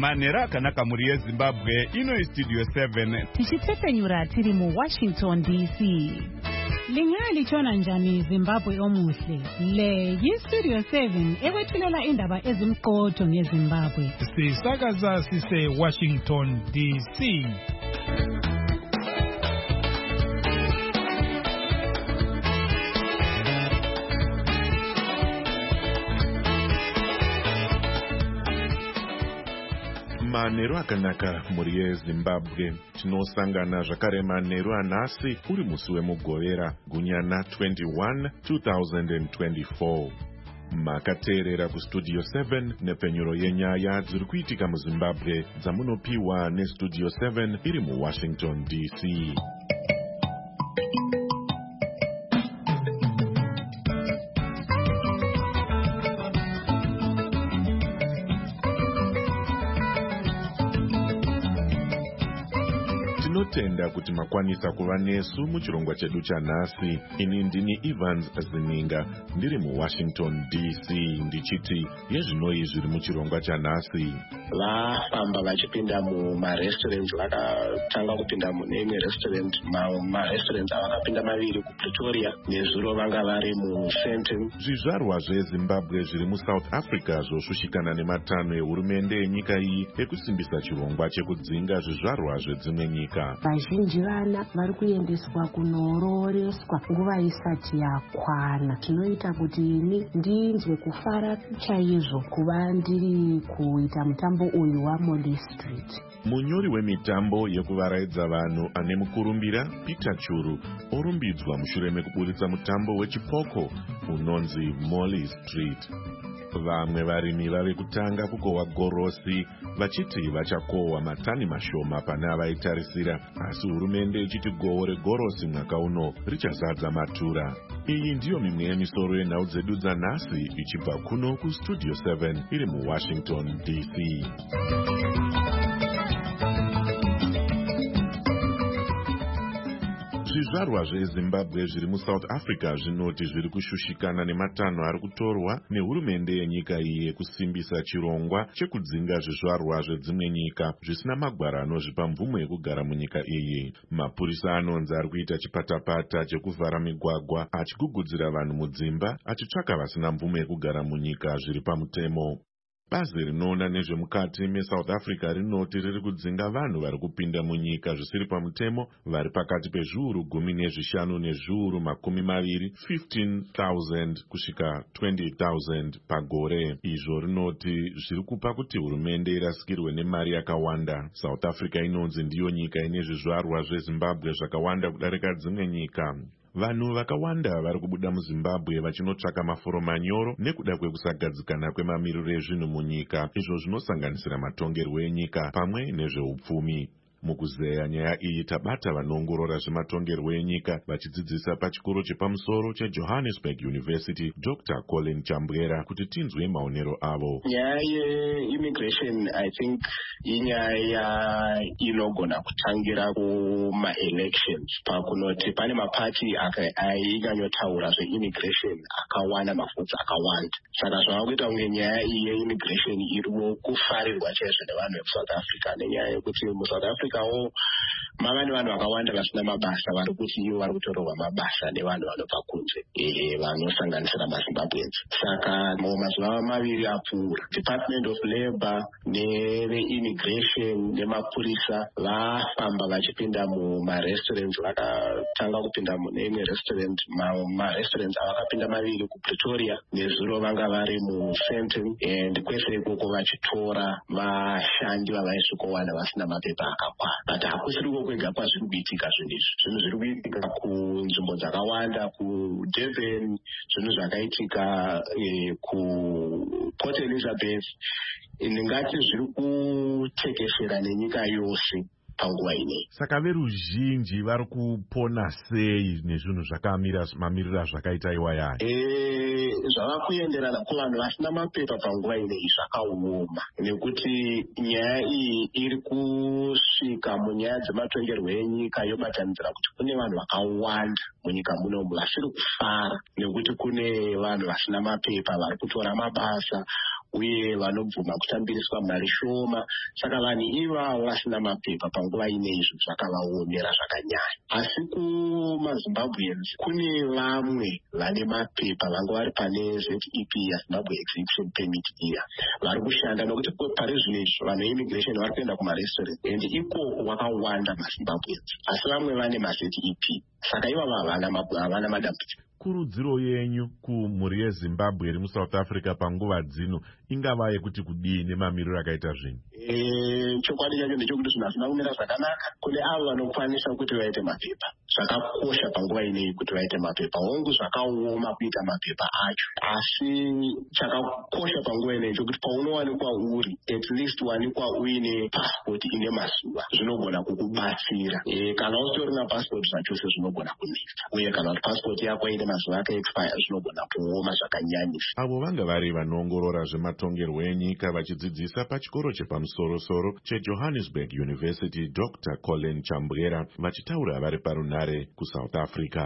Manhero akanaka mhuri yeZimbabwe, ino iStudio 7. Tichitsepenyura tiri muWashington DC. Lingalitshona njani Zimbabwe omuhle? Le yiStudio 7 ekwethulela indaba ezimqotho ngeZimbabwe. Sisakaza sise Washington DC. Manhero akanaka mhuri yeZimbabwe, tinosangana zvakare manhero anhasi uri musi wemugovera gunyana 21 2024. Makateerera kuStudio 7 nepenyuro yenyaya dziri kuitika muZimbabwe dzamunopiwa neStudio 7 iri muWashington DC. Tinotenda kuti makwanisa kuva nesu muchirongwa chedu chanhasi. Ini ndini Evans Zininga ndiri muWashington DC ndichiti yezvinoi zviri muchirongwa chanhasi. Vafamba vachipinda mumarestaurants, vakatanga kupinda muneimwe restaurant, marestaurants avakapinda maviri kuPretoria, nezuro vanga vari muSandton. Zvizvarwa zveZimbabwe zviri muSouth Africa zvoshushikana nematanho ehurumende yenyika iyi ekusimbisa chirongwa chekudzinga zvizvarwa zvedzimwe nyika. Vazhinji vana vari kuendeswa kunororeswa nguva isati yakwana. Zvinoita kuti ini ndinzwe kufara chaizvo kuva ndiri kuita mutambo uyu waMolly Street. Munyori wemitambo yekuvaraidza vanhu ane mukurumbira Peter Churu orumbidzwa mushure mekuburitsa mutambo wechipoko unonzi Molly Street. Vamwe varimi vave kutanga kukohwa gorosi vachiti vachakohwa matani mashoma pane avaitarisira, asi hurumende ichiti gohwo regorosi mwaka uno richazadza matura. Iyi ndiyo mimwe yemisoro yenhau dzedu dzanhasi ichibva kuno kuStudio 7 iri muWashington DC. Zvizvarwa zveZimbabwe zviri muSouth Africa zvinoti zviri kushushikana nematanho ari kutorwa nehurumende yenyika iyi yekusimbisa chirongwa chekudzinga zvizvarwa zvedzimwe nyika zvisina magwara anozvipa mvumo yekugara munyika iyi. Mapurisa anonzi ari kuita chipatapata chekuvhara migwagwa achigugudzira vanhu mudzimba achitsvaka vasina mvumo yekugara munyika zviri pamutemo. Bazi rinoona nezvemukati meSouth Africa rinoti riri kudzinga vanhu vari kupinda munyika zvisiri pamutemo vari pakati pezviuru 15 nezviuru 20, 15,000 kusvika 20,000 pagore. Izvo rinoti zviri kupa kuti hurumende irasikirwe nemari yakawanda. South Africa inonzi ndiyo nyika ine zvizvarwa zveZimbabwe zvakawanda kudarika dzimwe nyika. Vanhu vakawanda vari kubuda muZimbabwe vachinotsvaka mafuro manyoro nekuda kwekusagadzikana kwemamiriro ezvinhu munyika, izvo zvinosanganisira matongerwo enyika pamwe nezveupfumi. Mukuzeya nyaya iyi tabata vanoongorora zvematongerwo enyika vachidzidzisa pachikoro chepamusoro cheJohannesburg University Dr. Colin Chambwera kuti tinzwe maonero avo. Nyaya yeimmigration I think inyaya inogona kutangira kuma-elections, pakunoti pane mapati ainyanyotaura zveimmigration akawana mavhutsi akawanda. Saka zvava kuita kunge nyaya iyi yeimmigration iriwo kufarirwa chaizvo nevanhu vekusouth Africa, nenyaya yekuti muSouth Africa mava nevanhu vakawanda vasina mabasa vari kuti ivo vari kutorerwa mabasa nevanhu vanobva kunze vanosanganisira maZimbabweans. Saka mazuva maviri apfuura Department of Labour neveimmigration nemapurisa vafamba vachipinda mumarestaurants, vakatanga kupinda muneimwe restaurant, marestaurants avakapinda maviri kuPretoria, nezuro vanga vari muSandton, and kwese ikoko vachitora vashandi vavaisvikowana vasina mapepa akakwana. But hakusiriko kwega kwazviri kuitika zvinhu zviri kuitika kunzvimbo dzakawanda, kuDurban, zvinhu zvakaitika kuPort Elizabeth, ndingati zviri kutekeshera nenyika yose panguva inei. Saka veruzhinji vari kupona sei nezvinhu mamiriro zvakaita iwaya? Zvava kuenderana kuvanhu vasina mapepa panguva inei zvakaoma, nekuti nyaya iyi iri kusvika munyaya dzematongerwo enyika yobatanidzira kuti kune vanhu vakawanda munyika munomu vasiri kufara nekuti kune vanhu vasina mapepa vari kutora mabasa uye vanobvuma kutambiriswa mari shoma. Saka vanhu ivavo vasina mapepa panguva ineizvo zvakavaomera zvakanyanya. Asi kumaZimbabweans kune vamwe vane mapepa vanga vari pane ZEP ya Zimbabwe Exhibition Permit iya vari kushanda, nokuti pari zvino izvo vanhu veimmigration vari kuenda kumarestaurant and ikoko wakawanda maZimbabweans, asi vamwe vane maZEP. Saka ivavo havana madambudziko. Kurudziro yenyu kumhuri yeZimbabwe iri muSouth Africa panguva dzino ingava yekuti kudii nemamiriro akaita zvinhu? Chokwadi chacho ndechekuti zvinhu hazvina kumira zvakanaka kune avo vanokwanisa kuti vaite mapepa. Zvakakosha panguva ineyi kuti vaite mapepa. Hongu zvakaoma kuita mapepa acho, asi chakakosha panguva ineyi chokuti paunowanikwa uri at least wanikwa uine passport ine mazuva zvinogona kukubatsira. Kana usitorina passport zvachose zvinogona kunetsa, uye kana kuti passport yako ine mazuva akaexpire zvinogona kuoma zvakanyanyisa. Avo vanga vari vanoongorora zvematongerwo enyika vachidzidzisa pachikoro chepamusoro-soro cheJohannesburg University, Dr. Colin Chambwera, vachitaura vari parunhare kuSouth Africa.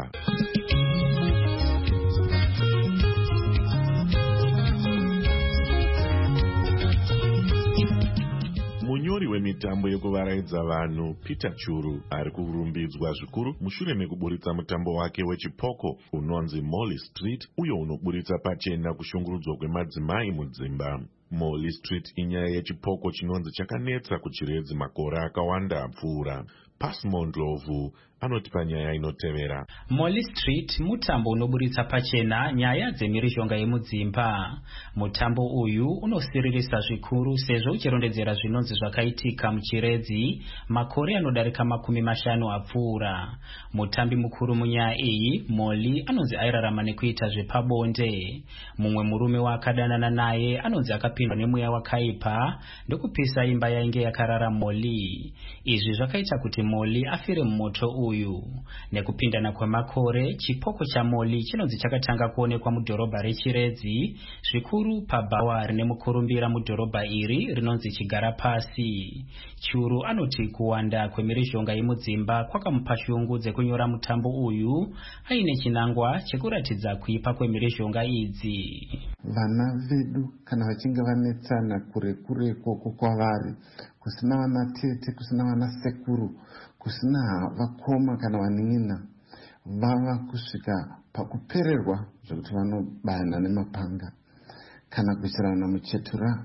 Munyori wemitambo yekuvaraidza vanhu Peter Churu ari kurumbidzwa zvikuru mushure mekuburitsa mutambo wake wechipoko unonzi Molly Street, uyo unoburitsa pachena kushungurudzwa kwemadzimai mudzimba. Molly Street inyaya yechipoko chinonzi chakanetsa kuchiredzi makore akawanda apfuura. Pasmond Lovu anoti panyaya inotevera. Molly Street mutambo unoburitsa pachena nyaya dzemhirizhonga yemudzimba. Mutambo uyu unosiririsa zvikuru sezvo uchirondedzera zvinonzi zvakaitika muchiredzi makore anodarika 50 apfuura. Mutambi mukuru munyaya iyi, Molly, anonzi airarama nekuita zvepabonde. Mumwe murume waakadanana naye anonzi akapindwa nemweya wakaipa ndokupisa imba yainge yakarara Molly. Izvi zvakaita kuti Molly afire mumoto uyu. Nekupindana kwemakore, chipoko cha Molly chinonzi chakatanga kuonekwa mudhorobha rechiredzi, zvikuru pabhawa rine mukurumbira mudhorobha iri rinonzi Chigara Pasi. Churu anoti kuwanda kwemhirizhonga yemudzimba kwakamupa shungu dzekunyora mutambo uyu aine chinangwa chekuratidza kuipa kwemhirizhonga idzi. Vana vedu kana vachinge vanetsana kure koko kwavari, kusina vana tete, kusina vana sekuru, kusina vakoma kana vanina, vava kusvika pakupererwa zvokuti vanobayana nemapanga kana kuisirana muchetura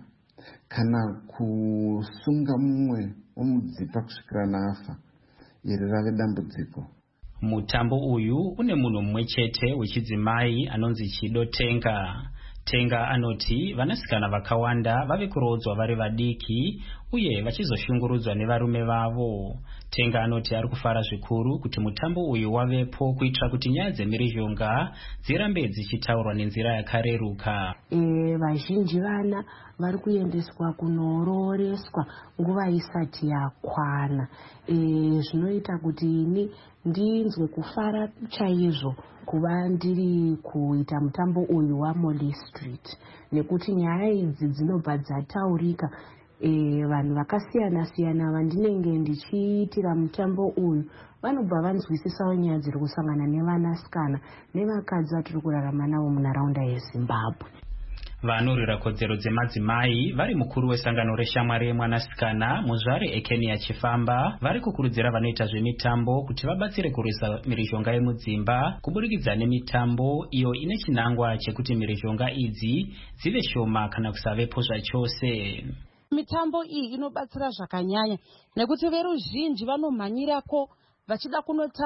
kana kusunga mumwe womudzipa kusvikira nafa. Iri rave dambudziko. Mutambo uyu une munhu mumwe chete wechidzimai anonzi Chido Tenga. Tenga anoti vanasikana vakawanda vave kurodzwa vari vadiki uye vachizoshungurudzwa nevarume vavo. Tenga anoti ari kufara zvikuru kuti mutambo uyu wavepo kuitira kuti nyaya dzemhirizhonga dzirambe dzichitaurwa nenzira yakareruka. Vazhinji vana vari kuendeswa kunororeswa nguva isati yakwana. Zvinoita kuti ini ndinzwe kufara chaizvo kuva ndiri kuita mutambo uyu waMolly Street, nekuti nyaya idzi dzinobva dzataurika. Vanhu vakasiyana siyana vandinenge ndichiitira mutambo uyu vanobva vanzwisisawo nyaya dziri kusangana nevanasikana nevakadzi vatiri kurarama navo munharaunda yeZimbabwe. Vanorwira kodzero dzemadzimai vari mukuru wesangano reshamwari yemwanasikana muzvare Ekenia Chifamba vari kukurudzira vanoita zvemitambo kuti vabatsire kurwisa mhirizhonga yemudzimba kuburikidza nemitambo iyo ine chinangwa chekuti mhirizhonga idzi dzive shoma kana kusavepo zvachose. Mitambo iyi inobatsira zvakanyanya nekuti veruzhinji vanomhanyirako vachida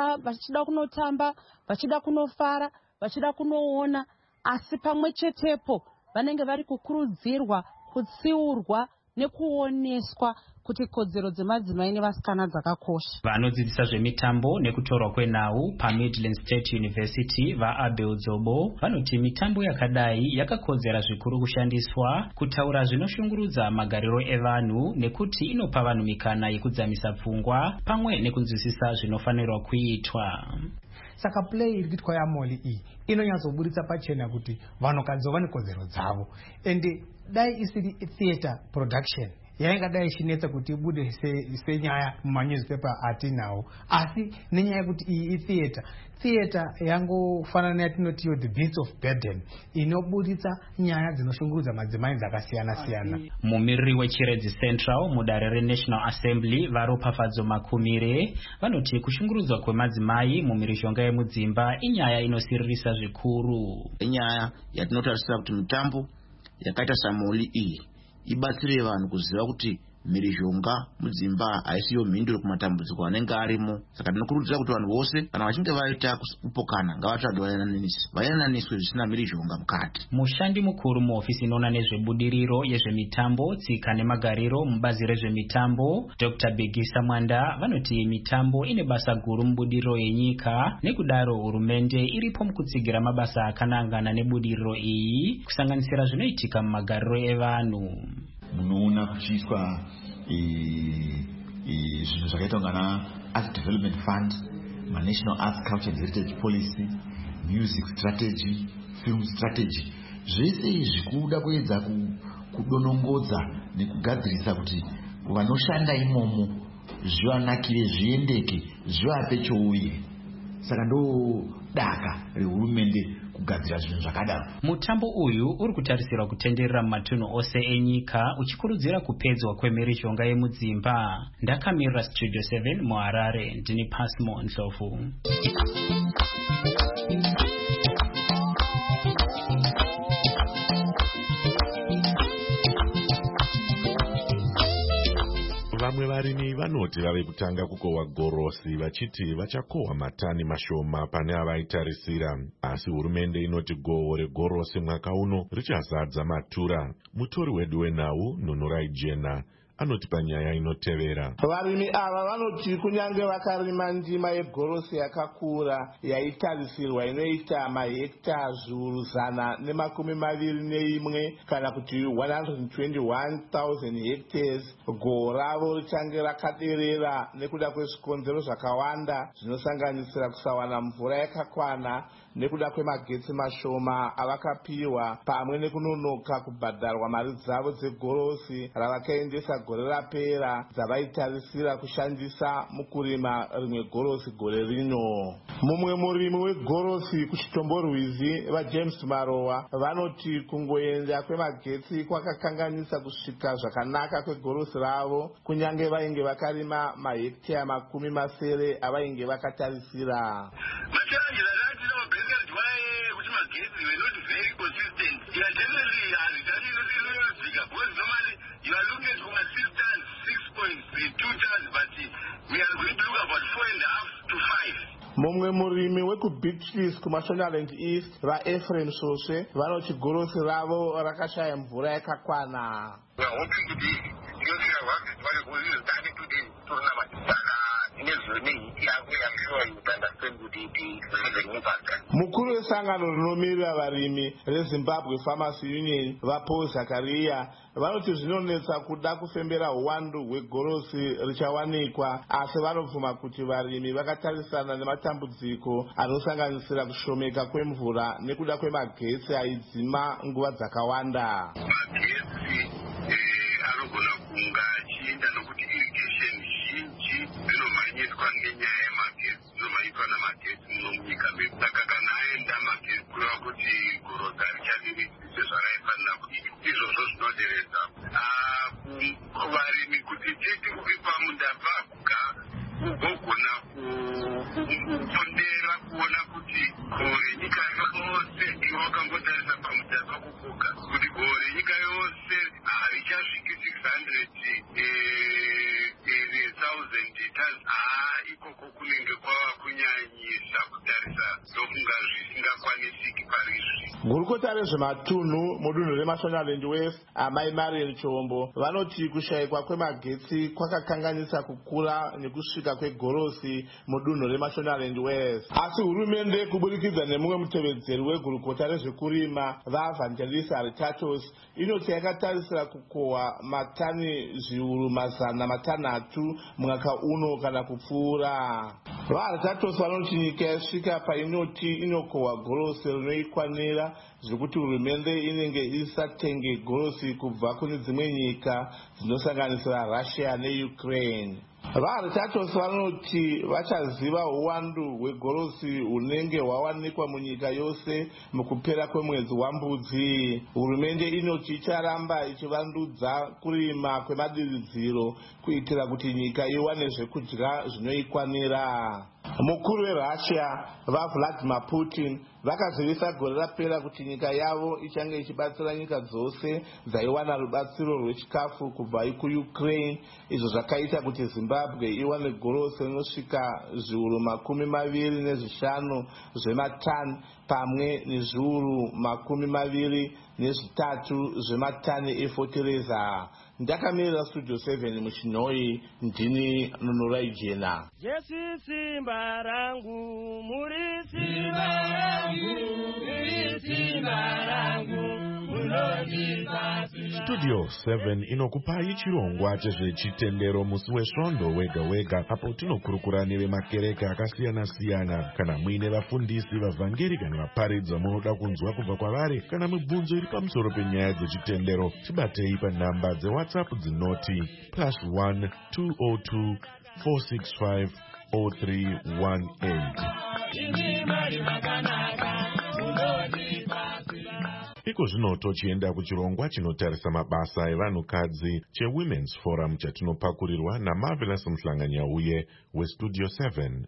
kunotamba, vachida kunofara, vachida kunoona, asi pamwe chetepo vanenge vari kukurudzirwa kutsiurwa nekuoneswa kuti kodzero dzemadzimai nevasikana dzakakosha. Vanodzidzisa zvemitambo nekutorwa kwenhau paMidland State University vaAbel Zobo vanoti mitambo yakadai yakakodzera zvikuru kushandiswa kutaura zvinoshungurudza magariro evanhu nekuti inopa vanhu mikana yekudzamisa pfungwa pamwe nekunzwisisa zvinofanirwa kuitwa. Saka play iri kuitwa yaMolly iyi inonyatsoburitsa pachena kuti vanhukadzi vane kodzero dzavo, ende dai isiri theatre production yaingadai ichinetsa kuti ibude senyaya mumanewspaper atinawo, asi nenyaya yekuti iyi itheater yangofanana neyatinotiyo the beasts of burden inoburitsa nyaya dzinoshungurudza madzimai dzakasiyana-siyana. Mumiriri weChiredzi Central mudare reNational Assembly Varopafadzo Makumire vanoti kushungurudzwa kwemadzimai mumirishonga yemudzimba inyaya inosiririsa zvikuru. Inyaya yatinotarisira kuti mitambo yakaita samoli iyi ibatsire vanhu kuziva kuti mirishonga mudzimba haisiyo mhinduro kumatambudziko anenge arimo. Saka tinokurudzira kuti vanhu vose kana vachinge vaita kupokana ngavatsvage vayananiswe zvisina mirishonga mukati. Mushandi mukuru muofisi inoona nezvebudiriro yezvemitambo, tsika nemagariro mubazi rezvemitambo Dr. Bigisa Mwanda vanoti mitambo ine basa guru mubudiriro yenyika, nekudaro hurumende iripo mukutsigira mabasa akanangana nebudiriro iyi kusanganisira zvinoitika mumagariro evanhu. Munoona kuchiiswa zvinhu zvakaita ungana Art Development Fund, National Arts Culture and Heritage Policy, Music Strategy, Film Strategy. Zvese izvi kuda kuedza kudonongodza nekugadzirisa kuti vanoshanda imomo zvivanakire, zviendeke, zvivape chouye. Saka ndo daka rehurumende kugadzira zvinhu zvakadaro. Mutambo uyu uri kutarisirwa kutenderera mumatunhu ose enyika uchikurudzira kupedzwa kwemirishonga yemudzimba. Ndakamirira Studio 7 muHarare, ndini Pasmo Ndlovu. Vamwe varimi vanoti vave kutanga kukohwa gorosi vachiti vachakohwa matani mashoma pane avaitarisira, asi hurumende inoti gohwo regorosi mwaka uno richazadza matura. Mutori wedu wenhau Nunurai Jena anoti panyaya inotevera. Varimi ava vanoti kunyange vakarima ndima yegorosi yakakura yaitarisirwa inoita mahekta zviuru 121 kana kuti 121,000 hectares, gohwo ravo richange rakaderera nekuda kwezvikonzero zvakawanda zvinosanganisira kusawana mvura yakakwana nekuda kwemagetsi mashoma avakapiwa pamwe nekunonoka kubhadharwa mari dzavo dzegorosi ravakaendesa gore rapera dzavaitarisira kushandisa mukurima rimwe gorosi gore rino. Mumwe murimi wegorosi kuchitomborwizi vaJames Marowa vanoti kungoenda kwemagetsi kwakakanganisa kusvika zvakanaka kwegorosi ravo kunyange vainge vakarima mahekta 70 avainge vakatarisira. You are looking at from assistance 6.2 tons, but we are going to look about 4.5 to 5. Mumwe murimi wekuBeaches kuMashonaland East vaEphraim Soswe vanoti gorosi ravo rakashaya mvura yakakwana. We are hoping to be Mukuru wesangano rinomirira varimi reZimbabwe Farmers Union vaPaul Zakaria vanoti zvinonetsa kuda kufembera uwandu hwegorosi richawanikwa, asi vanobvuma kuti varimi vakatarisana nematambudziko anosanganisira kushomeka kwemvura nekuda kwemagetsi aidzima nguva dzakawanda. Magetsi anogona kunga achienda nokuti irrigation zhinji dzinomhanyiswa nenyaya yemagetsi, dzinomhanyiswa namagetsi munyika medu. Saka kana aenda magetsi kureva kuti gorosi harichadiri sezvaraifanira kuita. Izvozvo zvinoderedza varimi kuti tete kuvipa munda vaguka ugogona kupondera kuona kuti gohwo renyika yose ivo vakangotarisa pamutazo kukoka kuti gohwo renyika yose harichasviki 600,000 tons. Ikoko kunenge kwava kunyanyisa kutarisa zofunga zvisingakwanisiki parizvi. Gurukota rezvematunhu mudunhu reMashonaland West amai Marian Chombo vanoti kushayikwa kwemagetsi kwakakanganisa kukura nekusvika kwegorosi mudunhu reMashonaland West. Asi hurumende kuburikidza nemumwe mutevedzeri wegurukota rezvekurima vaEvangelist Aritatos inoti yakatarisira kukohwa matani zviuru 300 mwaka uno kana kupfuura. vaRetatos vanoti nyika yasvika painoti inokohwa gorosi rinoikwanira zvekuti hurumende inenge isatenge gorosi kubva kune dzimwe nyika dzinosanganisira Russia neUkraine. vaRetatos vanoti vachaziva uwandu hwegorosi hunenge hwawanikwa munyika yose mukupera kwemwedzi waMbudzi. Hurumende inoti icharamba ichivandudza kurima kwemadiridziro kuitira kuti nyika iwane zvekudya zvinoikwanira. Mukuru weRussia vaVladimir Putin vakazivisa gore rapera kuti nyika yavo ichange ichibatsira nyika dzose dzaiwana rubatsiro rwechikafu kubva kuUkraine, izvo zvakaita kuti Zimbabwe iwane gorosi rinosvika zviuru 25 zvematani pamwe nezviuru 23 zvematani efotereza. Ndakamirira Studio 7 muChinoi, ndini Nunurai Jena. Jesu simba rangu, muri simba rangu, muri simba rangu. Studio 7 inokupai chirongwa chezvechitendero musi wesvondo wega wega, apo tinokurukura nevemakereke akasiyana-siyana. Kana muine vafundisi, vavhangeri kana vaparidza munoda kunzwa kubva kwavari, kana mibvunzo iri pamusoro penyaya dzechitendero, tibatei panhamba dzeWhatsApp dzinoti +1 202 465 0318. Iko zvino tochienda kuchirongwa chinotarisa mabasa evanhukadzi cheWomen's Forum chatinopakurirwa naMarvelous Mhlanganyauye weStudio 7.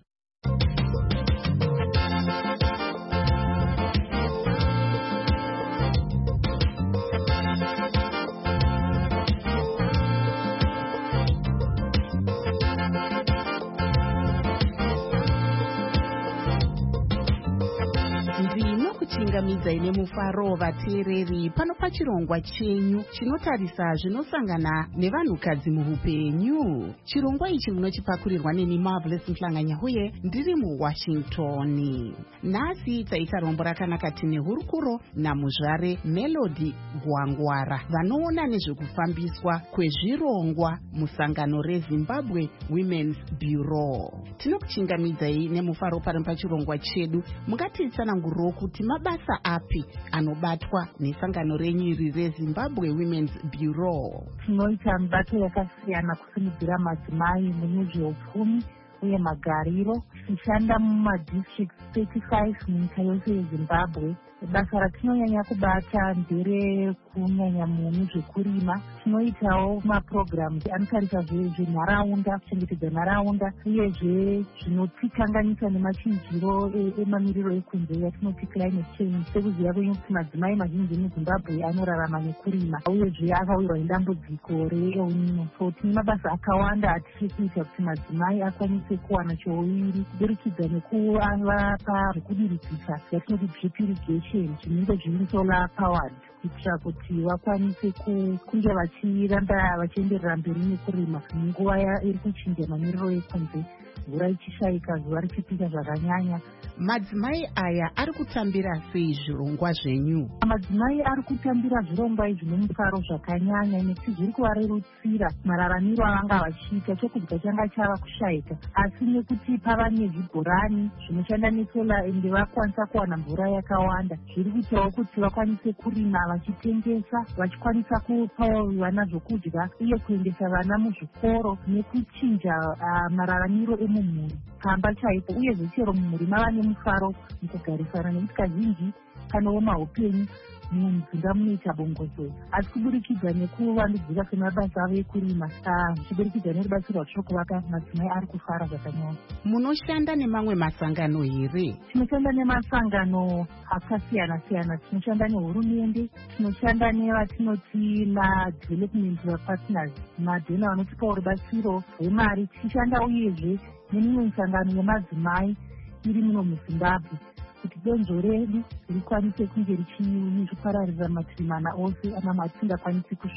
Chingamidza ine mufaro vateereri pano pachirongwa chenyu chinotarisa zvinosangana nevanhukadzi muhupenyu. Chirongwa ichi munochipakurirwa neni Marvelous Mhlanganyauye ndiri muWashington. Nhasi taita rombo rakanaka tine hurukuro namuzvare Melody Gwangwara vanoona nezvekufambiswa kwezvirongwa musangano reZimbabwe Women's Bureau. Tinokuchingamidzai nemufaro pano pachirongwa chedu. Mungatitsananguriro kuti mabasa api anobatwa nesangano renyu iri reZimbabwe Women's Bureau? Tinoita mibato yakasiyana kusimudzira madzimai mune zveupfumi uye magariro, tichishanda mumadistricts 35 munyika yose yeZimbabwe. Basa ratinonyanya kubata ndere kunyanya mune zvekurima. Tinoitawo maprograms anotarisa zvenharaunda, kuchengetedza nharaunda, uyezve zvinotikanganisa nemachinjiro emamiriro ekunze yatinoti climate change. Sekuziva kwenyu kuti madzimai mazhinji muZimbabwe anorarama nekurima, uyezve akawirwa nedambudziko reElnino. So tine mabasa akawanda atiri kuita kuti madzimai akwanise kuwana cheuwiri, kuburikidza nekuvapa zvekudiridzisa yatinoti drip irrigation, zvinenge zviri solar powered, kuitira kuti vakwanise kunge vachiramba vachienderera mberi nekurima munguva iri kuchinja mamiriro ekunze, mvura ichishayika, zuva richipisa zvakanyanya. Madzimai aya ari kutambira sei zvirongwa zvenyu? Madzimai ari kutambira zvirongwa izvi nemufaro zvakanyanya, nekuti zviri kuvarerutsira mararamiro avanga vachiita. Chokudya changa chava kushayika, asi nekuti pava nezvibhorani zvinoshanda nesola ende vakwanisa kuwana mvura yakawanda, zviri kuitawo kuti vakwanise kurima vachitengesa, vachikwanisa kupawo vana zvokudya uye kuendesa vana muzvikoro nekuchinja mararamiro emumhuri pamba chaipo. Uye zvechero mumhuri mava nemufaro mukugarisana, nekuti kazhinji panowo mahupenyu mumzinda munoita bongozo, asi kuburikidza nekuvandudzika kwemabasa avo ekurima, zvichiburikidza nerubatsiro rwatiri kuvaka, madzimai ari kufara zvakanyanya. Munoshanda nemamwe masangano here? Tinoshanda nemasangano akasiyana-siyana. Tinoshanda nehurumende, tinoshanda nevatinoti madevelopment partners, madhona vanotipawo rubatsiro rwemari. Tichishanda uyezve nemimwe misangano yemadzimai iri muno muZimbabwe, kuti donzvo redu rikwanise kunge richipararira mativi mana ose amamwe atisingakwanisi kusvika.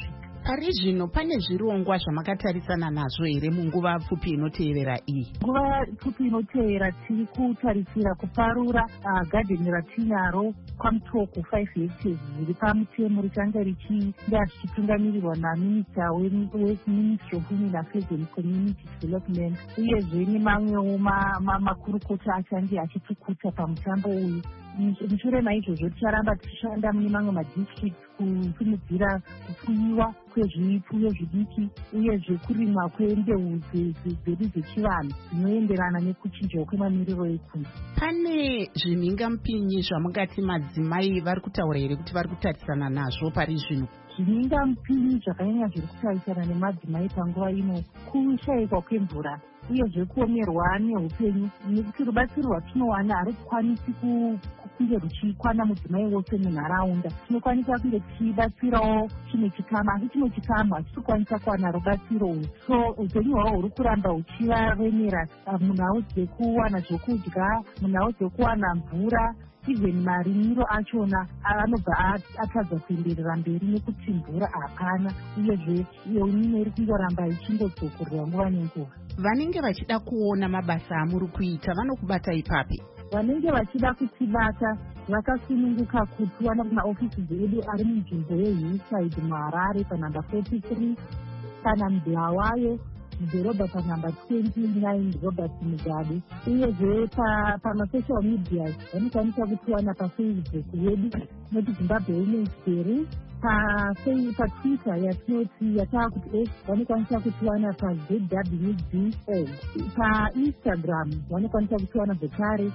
pari zvino pane zvirongwa zvamakatarisana nazvo here munguva pfupi inotevera iyi? Nguva pfupi inotevera tiri kutarisira kuparura gadheni ratinaro kwamutoko 5 hectares zviri pamutemo richanga richinga zvichitungamirirwa naminista weministry of women affairs and community development, uyezve nemamwewo makurukota achange achitukuta pamutambo uyu. Mushure maizvozvo ticharamba tichishanda mune mamwe madistrict kusimudzira kufuyiwa kwezvipfuyo zvidiki uyezve kurimwa kwembeu dzedu dzechivanhu dzinoenderana nekuchinjwa kwemamiriro ekunze. Pane zvimhingamupinyi zvamungati madzimai vari kutaura here kuti vari kutarisana nazvo pari zvino? Zvimhingamupinyi zvakanyanya zviri kutarisana nemadzimai panguva ino kushayikwa kwemvura uyezve kuomerwa neupenyu, nekuti rubatsiro rwatinowana harukwanisi kunge ruchikwana mudzimai wose munharaunda. Tinokwanisa kunge tichibatsirawo chimwe chikamu, asi chimwe chikamu hachitokwanisa kuwana rubatsiro urwu. So upenyu hwavo huri kuramba huchivaremera, munhau dzekuwana zvokudya, munhau dzekuwana mvura, even marimiro achona anobva atadza kuenderera mberi nekuti mvura hapana, uyezve yeunime iri kungoramba ichindodzokorwa nguva nenguva. Vanenge vachida kuona mabasa amuri kuita vanokubata ipapi? Vanenge vachida kutibata vakasununguka kutiwana kumaofisi edu ari munzvimbo yeHillside muHarare panhamba 43, kana muBulawayo mudhorobha panhamba 29 Robert Mugabe, uyezve pamasocial media vanokwanisa kutiwana paFacebook yedu noti Zimbabwe Women's Bureau, paTwitter yatinoti yataakuti X vanokwanisa kutiwana paZWBL, paInstagram vanokwanisa kutiwana zvekare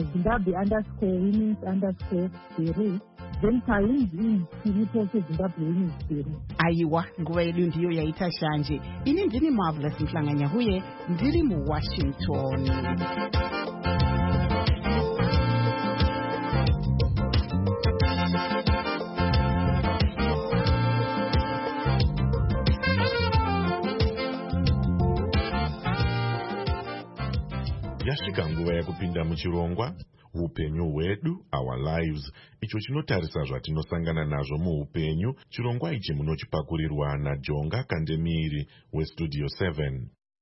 paZimbabwe_Women's_Bureau, then paLinkedIn tiripo seZimbabwe Women's Bureau. Aiwa, nguva yedu ndiyo yaita shanje. Ini ndini Marvelous Mhlanganyahuye, ndiri muWashington. Yasvika nguva yekupinda muchirongwa upenyu hwedu, our lives, icho chinotarisa zvatinosangana nazvo muupenyu. Chirongwa ichi munochipakurirwa naJonga Kandemiri weStudio 7.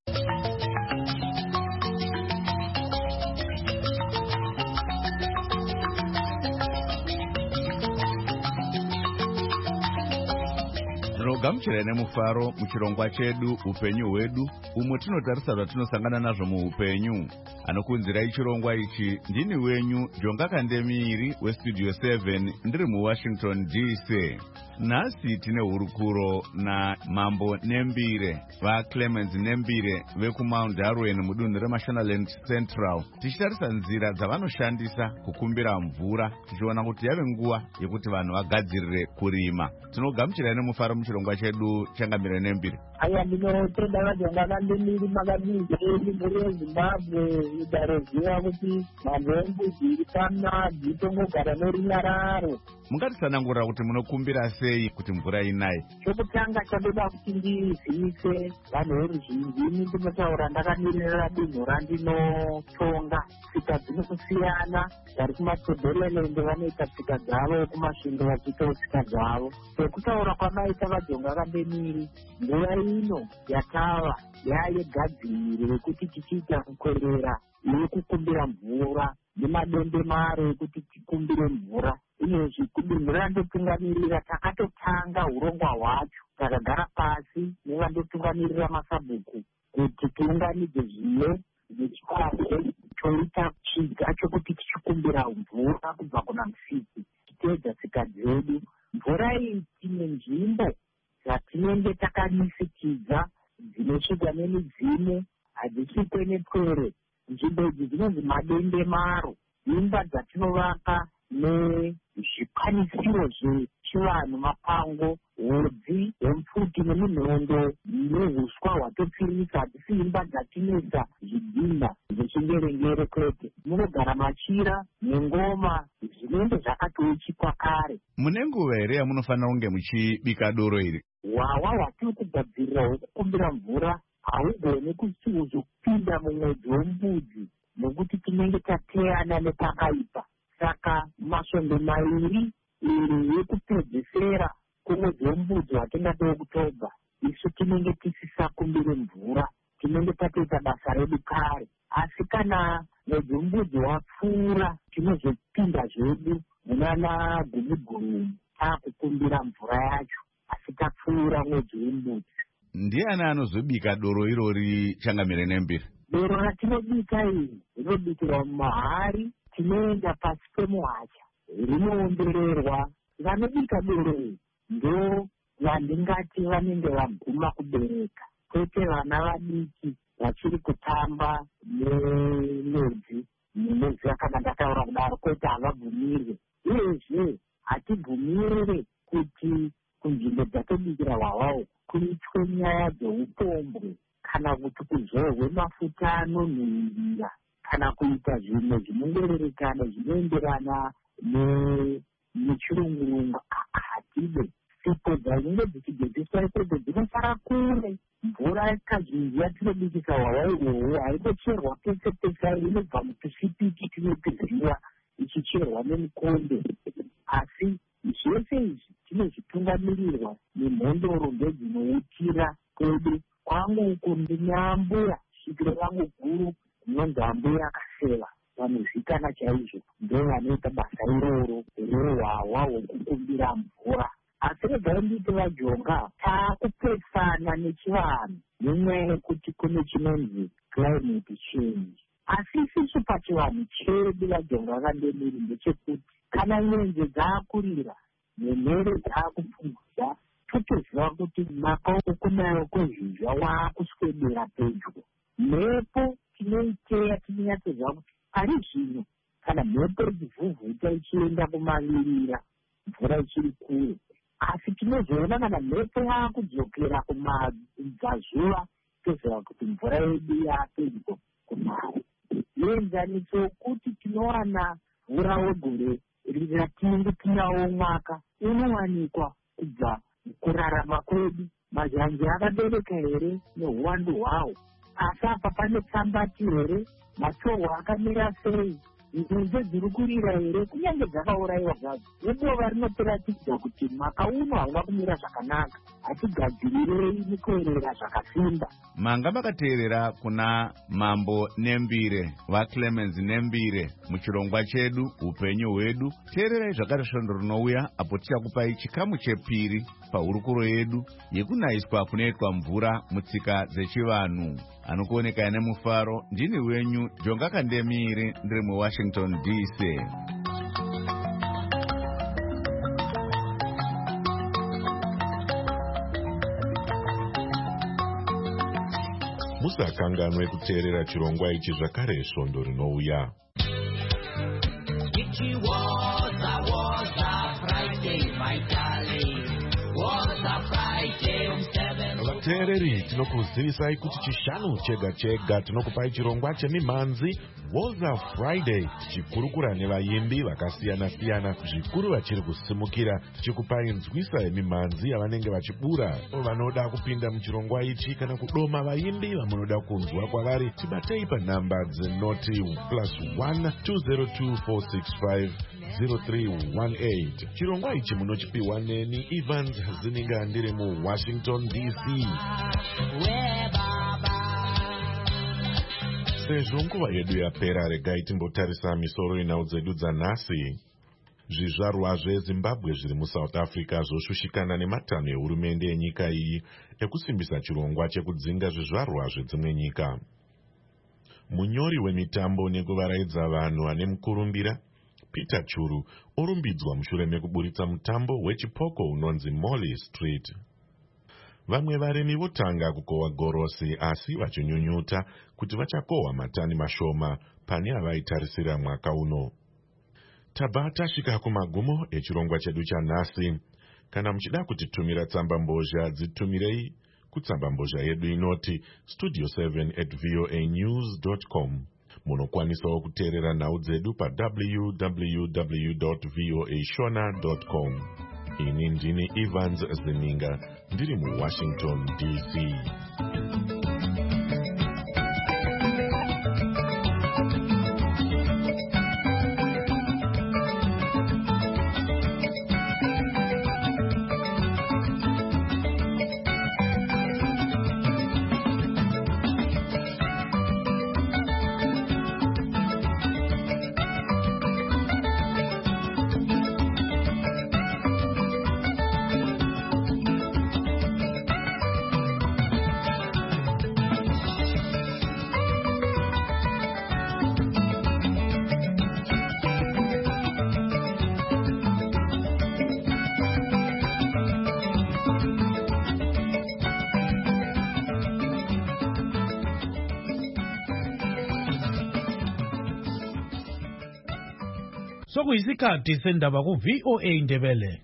Tinogamuchira nemufaro muchirongwa chedu upenyu hwedu, umwe tinotarisa zvatinosangana nazvo muupenyu. Anokunzirai chirongwa ichi ndini wenyu Jonga Kandemiri weStudio 7, ndiri muWashington DC. Nhasi tine hurukuro naMambo Nembire vaClemens Nembire vekuMount Darwin mudunhu reMashonaland Central, tichitarisa nzira dzavanoshandisa kukumbira mvura, tichiona kuti yave nguva yekuti vanhu vagadzirire kurima. Tinogamuchirai nemufaro muchirongwa chedu. Changamire Nembire. Aya ndinotenda vaJonga Kandemiri makadinzei muri yeZimbabwe idaroziva kuti mambo embudzi iri pana dzitongogara norinyararo. Mungatisanangurira kuti munokumbira sei kuti mvura inaye? Chokutanga chadoda kuti ndizivise vanhu veruzhinji, ndinotaura ndakamirira dunhu randinotonga. Tsika dzinosiyana, vari kumatodhorelende vanoita tsika dzavo, kumasvingo vachiitawo tsika dzavo. Sekutaura kwamaita vaJonga Kandemiri, nguva ino yatava yayegadziri rekuti tichiita kukorera nekukumbira mvura nemadembe maro ekuti tikumbire mvura. Uyezve kudunhu randotungamirira takatotanga urongwa hwacho, takagara pasi nevandotungamirira masabhuku kuti tiunganidze zvimwe nechikafu toita chiga chokuti tichikumbira mvura kubva kuna Musiki, titeedza tsika dzedu. Mvura iyi tine nzvimbo dzatinenge takanisikidza dzinosvikwa nemidzimu, hadzisvikwe nepwere. Nzvimbo idzi dzinonzi madende maro, imba dzatinovaka nezvikwanisiro zvechivanhu, mapango, hodzi, hempfuti neminhondo nehuswa hwatopfirisa. Hadzisi imba dzatinoisa zvidhina zvechingerengere kwete. Munogara machira nengoma zvinenge zvakatoichikwa kare. Mune nguva here yamunofanira kunge muchibika doro iri? Hwawa hwatiri kugadzirira hwekukumbira mvura haugoni kuzopinda mumwedzi wembudzi nokuti tinenge tateyana nepakaipa. Saka masvondo mairi, iri yekupedzesera kumwedzi wembudzi watenga peokutobva isu tinenge tisisakumbire mvura, tinenge tatoita basa redu kare. Asi kana mwedzi wembudzi wapfuura tinozopinda zvedu munana gumiguru taakukumbira mvura yacho, asi tapfuura mwedzi wembudzi. Ndiani anozobika doro irori Changamire Nembire? Doro ratinobika iri rinobikirwa mumahari, tinoenda pasi pemuhacha, rinoombererwa. Vanobika doro iri ndo vandingati vanenge vaguma kubereka, kwete vana vadiki vachiri kutamba nemwedzi kana ndataura kudaro, kwete havabvumirwe. Uyezve hatibvumirwe kuti kunzvimbo dzatobikira hwahwawo kuitwe nyaya dzeupombwe kana kuti kuzorwe mafuta anonhuhwirira kana kuita zvimwe zvinongorerekana zvinoenderana nechirungurungu. Hatibe sipo dzainge dzichigezeswa ikwedzo dzinofara kure. Mvura kazhinji yatinobikisa hwahwa ihwohwo haingocherwa pese pese, inobva mutusipiki tinopedzeriwa ichicherwa nemukonde. Asi zvese izvi tinozvitungamirirwa nemhondoro ndedzinoutira kwedu. Kwangu uko ndineambuya svikiro rangu guru rinonzi ambuya akaseva, vanozvikana chaizvo ndo vanoita basa iroro rehwahwa hwekukumbira mvura. Asi regai nditi vajonga taakupesana nechivanhu nenyaya yekuti kune chinonzi climate change. Asi isusu pachivanhu chedu vajonga vakandemiri ndechekuti kana nyenje dzaakurira nemhere dzaakupfumvudza, totoziva kuti makaokonayo kwezvizva waakuswedera pedyo. Mhepo tinoiteya tinonyatsoziva kuti pari zvino kana mhepo ichivhuvhuta ichienda kumavirira mvura ichiri kure. Asi tinozoona kana mhepo yaakudzokera kumabvazuva toziva kuti mvura yedu yapedyo kunaya. Neenzaniso yokuti tinowana mvura wegore ratinenge tinawo mwaka unowanikwa kubva kurarama kwedu. Mazhanje akabereka here neuwandu hwawo, asi apa pane tsambati here, matsohwa akamira sei, nzunze dziri kurira here, kunyange dzakaurayiwa zvadzo. Nedova rinotiratidza kuti mwaka uno hauna kumira zvakanaka, hatigadzirirei mukuerera zvakasimba. Manga makateerera kuna Mambo Nembire, vaClemens Nembire muchirongwa chedu upenyu hwedu. Teererai zvakare svondo rinouya apo tichakupai chikamu chepiri pahurukuro yedu yekunayiswa kunoitwa mvura mutsika dzechivanhu. Anokuoneka nemufaro, ndini wenyu Jonga Kandemiri, ndiri muWashington DC. musakanganwe kuteerera chirongwa ichi zvakare svondo rinouya. Vateereri, tinokuzivisai kuti chishanu chega chega tinokupai chirongwa chemimhanzi Woza Friday, tichikurukura nevaimbi vakasiyana-siyana, zvikuru vachiri kusimukira, tichikupai nzwisa yemimhanzi yavanenge vachibura. Vanoda kupinda muchirongwa ichi kana kudoma vaimbi vamunoda kunzwa kwavari, tibatei panhamba dzenoti +1 202 465 0318. Chirongwa ichi munochipiwa neni Evans Zininga, ndiri muWashington DC. Sezvo nguva yedu yapera, regai timbotarisa misoro inhau dzedu dzanhasi. Zvizvarwa zveZimbabwe zviri muSouth Africa zvoshushikana nematanho ehurumende yenyika iyi ekusimbisa chirongwa chekudzinga zvizvarwa zvedzimwe nyika. Munyori wemitambo nekuvaraidza vanhu ane mukurumbira Peter Churu orumbidzwa mushure mekuburitsa mutambo wechipoko unonzi Molly Street. Vamwe varimi votanga kukohwa gorosi, asi vachinyunyuta kuti vachakohwa matani mashoma pane avaitarisira mwaka uno. Tabva tasvika kumagumo echirongwa chedu chanhasi. Kana muchida kutitumira tsamba mbozha, dzitumirei kutsamba mbozha yedu inoti studio7@voanews.com. Munokwanisawo kuteerera nhau dzedu pa www.voashona.com. Ini ndini Evans Zininga, ndiri muWashington DC. Sokuyisikhathi sendaba ku VOA Indebele.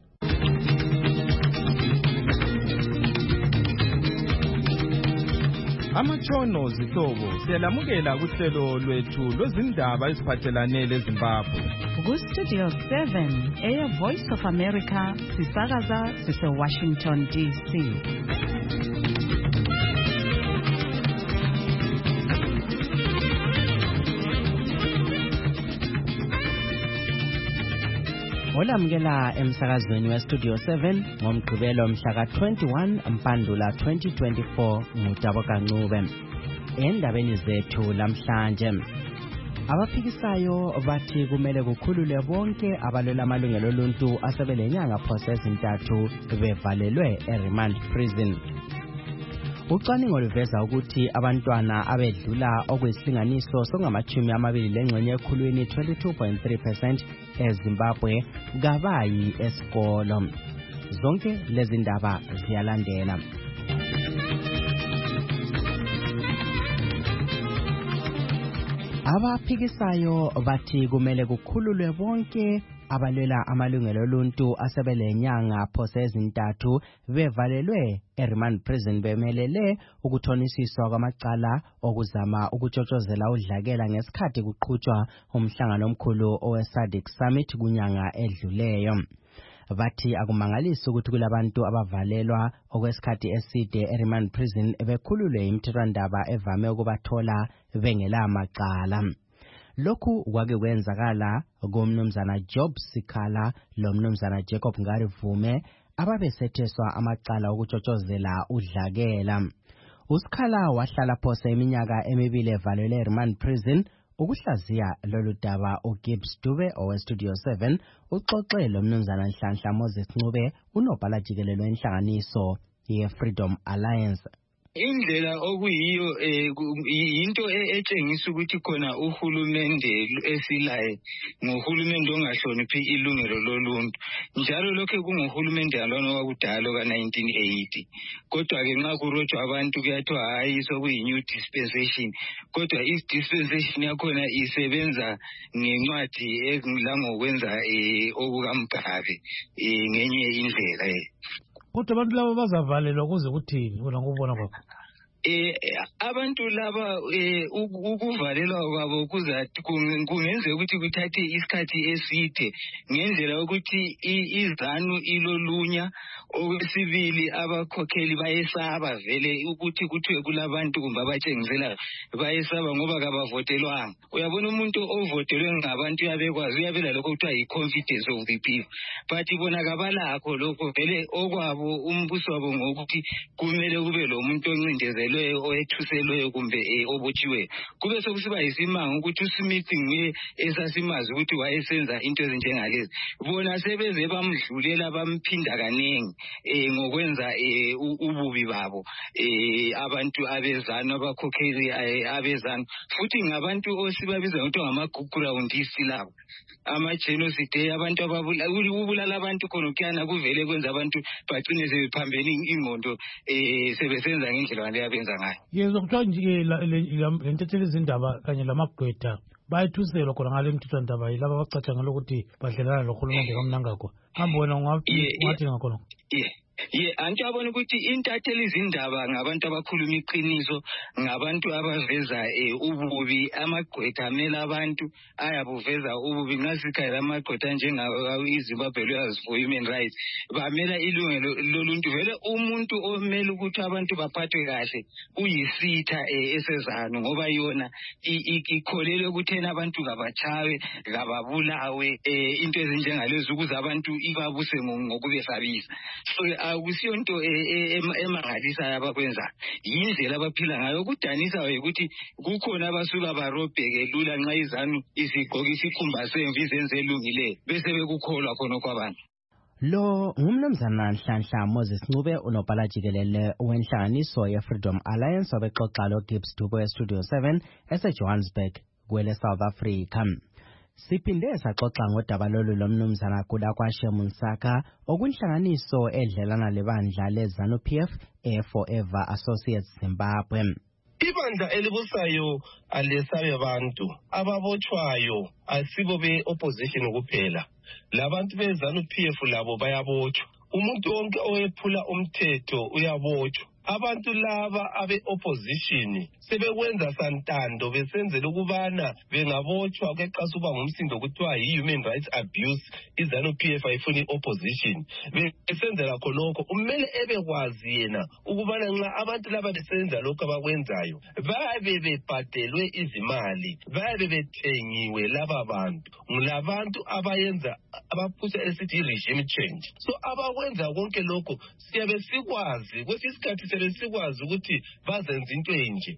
Amatshono zihlobo siyalamukela kuhlelo lwethu lwezindaba eziphathelane leZimbabwe. Ku-Studio 7 Air Voice of America sisakaza sise-Washington DC. Olamukela emsakazweni weStudio 7 ngomgqibelo mhla ka-21 Mpandula 2024 nguTabo Kancube. Endabeni zethu lamhlanje, abaphikisayo bathi kumele kukhululwe bonke abalwela amalungelo oluntu asebelenyanga phose ezintathu bevalelwe eRemand Prison. Ucwaningo luveza ukuthi abantwana abedlula okuyisilinganiso songama-20 lengxenye ekhulwini 22.3% eZimbabwe kabayi esikolo. Zonke lezi ndaba ziyalandela. Abaphikisayo bathi kumele kukhululwe bonke abalwela amalungelo oluntu asebelenyanga phose ezintathu bevalelwe eRemand Prison bemelele ukuthonisiswa kwamacala okuzama ukutshotshozela udlakela ngesikhathi kuqhutshwa umhlangano omkhulu oweSADC Summit kunyanga edluleyo. Bathi akumangalisi ukuthi kulabantu abavalelwa okwesikhathi eside eRemand Prison bekhululwe imithethwandaba evame ukubathola bengela macala. Lokhu kwake kwenzakala kumnumzana Job Sikhala lomnumzana Jacob Ngarivume ababesetheswa amacala okutshotshozela udlakela. uSikhala wahlala phose iminyaka emibili evalelwe eRemand Prison. Ukuhlaziya lolu daba uGibbs Dube oweStudio 7 uxoxe lomnumzana Nhlanhla Moses Ncube unobhala jikelele wenhlanganiso yeFreedom Alliance. Indlela okuyiyo into etshengisa ukuthi khona uhulumende esilaye ngohulumende ongahloniphi ilungelo loluntu. Njalo lokho kunguhulumende alona wakudala ka-1980. Kodwa ke nxa kurotshwa abantu kuyathiwa hayi sokuyi-new dispensation. Kodwa i-dispensation yakhona isebenza ngencwadi langokwenza okukaMgabe ngenye indlela. Kodwa abantu laba bazavalelwa kuze kuthini wena ngokubona kwakho? Abantu laba ukuvalelwa kwabo kungenzeka ukuthi kuthathe isikhathi eside ngendlela yokuthi izanu ilolunya. Okwesibili abakhokheli bayesaba vele ukuthi kuthiwe kulabantu kumbe abatshengisela bayesaba ngoba kabavotelwanga. Uyabona umuntu ovotelwe ngabantu uyabekwazi uyabela lokho kuthiwa yi-confidence of the people. But bona kabalakho lokho vele okwabo umbuso wabo ngokuthi kumele kube lo muntu oncindezelweyo oyethuselweyo kumbe obotshiweyo. Kube sokusiba yisimanga ukuthi uSmith nguye esasimazi ukuthi wayesenza into ezinjengalezi. Bona sebeze bamdlulela bamphinda kaningi ngokwenza ububi babo abantu abezana abakhokheli abezana futhi ngabantu osibabiza ukuthi ngamagugurawundisi labo ama-genocide abantu ubulala abantu khona kuyana kuvele kwenza abantu bagcine sebephambene ingqondo sebesenza ngendlela le abenza ngayo. Yezwa kuthiwa nje le ntetshela izindaba kanye lamagqwetha bayethuselwa khona ngale mthethwandaba yilaba abacatsha ngalokuthi badlelana lohulumende kamnangagwa. Hambe wena ungathi ngakhona? Anti abona ukuthi intatheli izindaba ngabantu abakhuluma iqiniso, ngabantu abaveza ububi. Amagqwetha amela abantu ayabuveza ububi. Ngasikhaya amagqwetha njengayiZimbabwe Lawyers for Human Rights bamela ilungelo loluntu. Vele umuntu omela ukuthi abantu baphathwe kahle uyisitha esezano ngoba yona ikholele ukuthi abantu kabachawe kababulawe into ezinjengalezi ukuze abantu ibabuse ngokubesabisa. So akusiyo into emangalisayo abakwenza, yindlela abaphila ngayo. Ukudanisa ukuthi kukhona abasuka barobheke lula nxa izanu isigqoka isikhumba semvu izenze elungileyo bese bekukholwa khona kwabantu. Lo ngumnumzana Nhlanhla Moses Ncube unobhala jikelele wenhlanganiso yeFreedom Alliance obexoxa loGibbs Dube weStudio 7 eseJohannesburg kwele South Africa. Siphinde saxoxa ngodaba lolu lomnumzana Kulakwashe Munsaka okunhlanganiso edlelana lebandla leZANU-PF eForever Associates Zimbabwe. ibandla elibusayo alesabe abantu ababotshwayo asibo be-opposition kuphela. Labantu beZANU-PF labo bayabotshwa. Umuntu wonke owephula umthetho uyabotshwa. Abantu laba abe-opposition sebekwenza santando besenzela ukubana bengabotshwa kweqasa uba ngumsindo kuthiwa yi-human rights abuse. iZANU-PF ayifuni i-opposition besenzela khonokho. Umele ebekwazi yena ukubana nxa abantu laba besenza lokho abakwenzayo bayabe bebhadelwe izimali, bayabe bethengiwe laba bantu ngulabantu abayenza abaphusa esithi regime change. So abakwenza konke lokho siyabe sikwazi kwesinye isikhathi sebesikwazi ukuthi bazenza into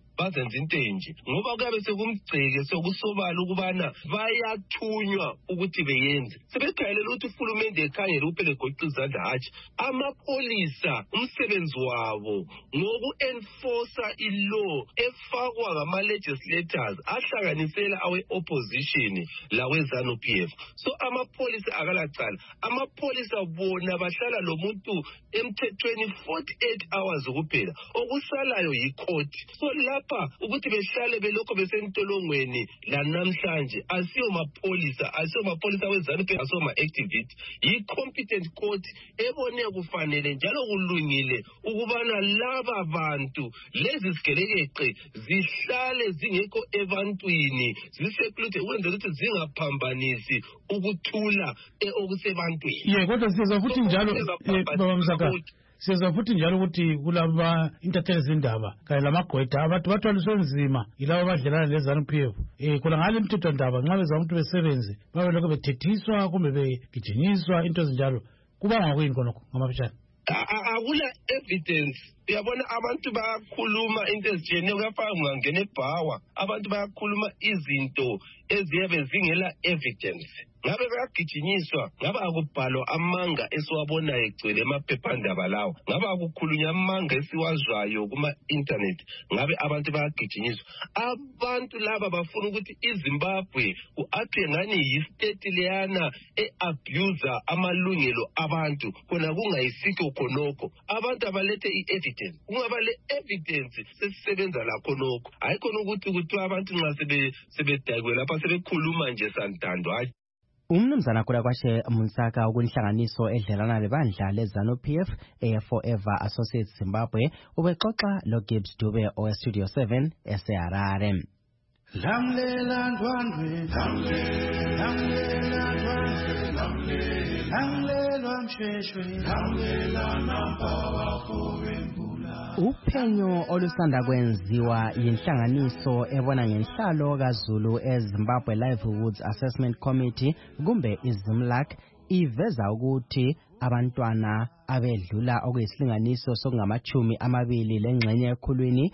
enje ngoba kuyabe sekumgceke sokusobala ukubana bayathunywa ukuthi beyenze. Sebekhayelela ukuthi uhulumende ekhangele uphele goqa izandla hatshi. Amapolisa umsebenzi wabo ngoku-enforcer i-law efakwa ngama-legislators ahlanganisela awe-opposition lawe-ZANU-PF. So amapolisa akalacala. Amapolisa bona bahlala lo muntu emthethweni 48 hours kuphela. Okusalayo yicourt. So lapha ukuthi behlale belokho besentolongweni lanamhlanje asiyo mapolisa weZANU-PF, asiyo ma-activist. Yi-competent court ebone kufanele njalo kulungile ukubana laba bantu lezi sigelekeqe zihlale zingekho ebantwini, zisecluded ukwenzela ukuthi zingaphambanisi ukuthula okusebantwini. Kodwa siza futhi njalo baba Msaka, siza futhi njalo ukuthi kulaba intatheli zindaba kanye lamagqwetha abantu bathwaliswe nzima yilabo abadlelana leZANU-PF. Kula ngale mthetho ndaba nxa bezama ukuthi besebenze babe lokho bethethiswa kumbe begijinyiswa into ezinjalo kubanga kuyini khonokho ngamafishane? Akula evidence. Uyabona abantu bayakhuluma into ezitshiyeneyo, kuyafana ungangena ebhawa abantu bayakhuluma izinto eziyabe zingela evidence. Ngabe bayagijinyiswa, ngabe akubhalwa amanga esiwabonayo egcwele emaphephandaba lawo, ngabe akukhulunywa amanga esiwazwayo kuma-internet, ngabe abantu bayagijinyiswa. Abantu laba bafuna ukuthi iZimbabwe ku-aphe ngani yi-state leyana e-abuser amalungelo abantu khona kungayisikho khonokho. Abantu abalethe i-evidence. Ungaba le-evidence sesisebenza lakho nokho. Hayi khona ukuthi kuthiwa abantu nxa sebedakwe lapha sebekhuluma nje santando. Hayi. Umnumzana Khulakwashe Munsaka okunhlanganiso edlelana lebandla leZANU-PF Forever Associates Zimbabwe ubexoxa loGibbs Dube oweStudio 7 eseHarare. Lamlela ndwandwe, lamlela ndwandwe, lamlela msheshwe, lamlela nampawa kuvembula. Uphenyo olusanda kwenziwa yinhlanganiso ebona ngenhlalo kaZulu eZimbabwe Livelihoods Assessment Committee kumbe iZimLAC iveza ukuthi abantwana abedlula okuyisilinganiso sokungamachumi amabili lengxenye ekhulwini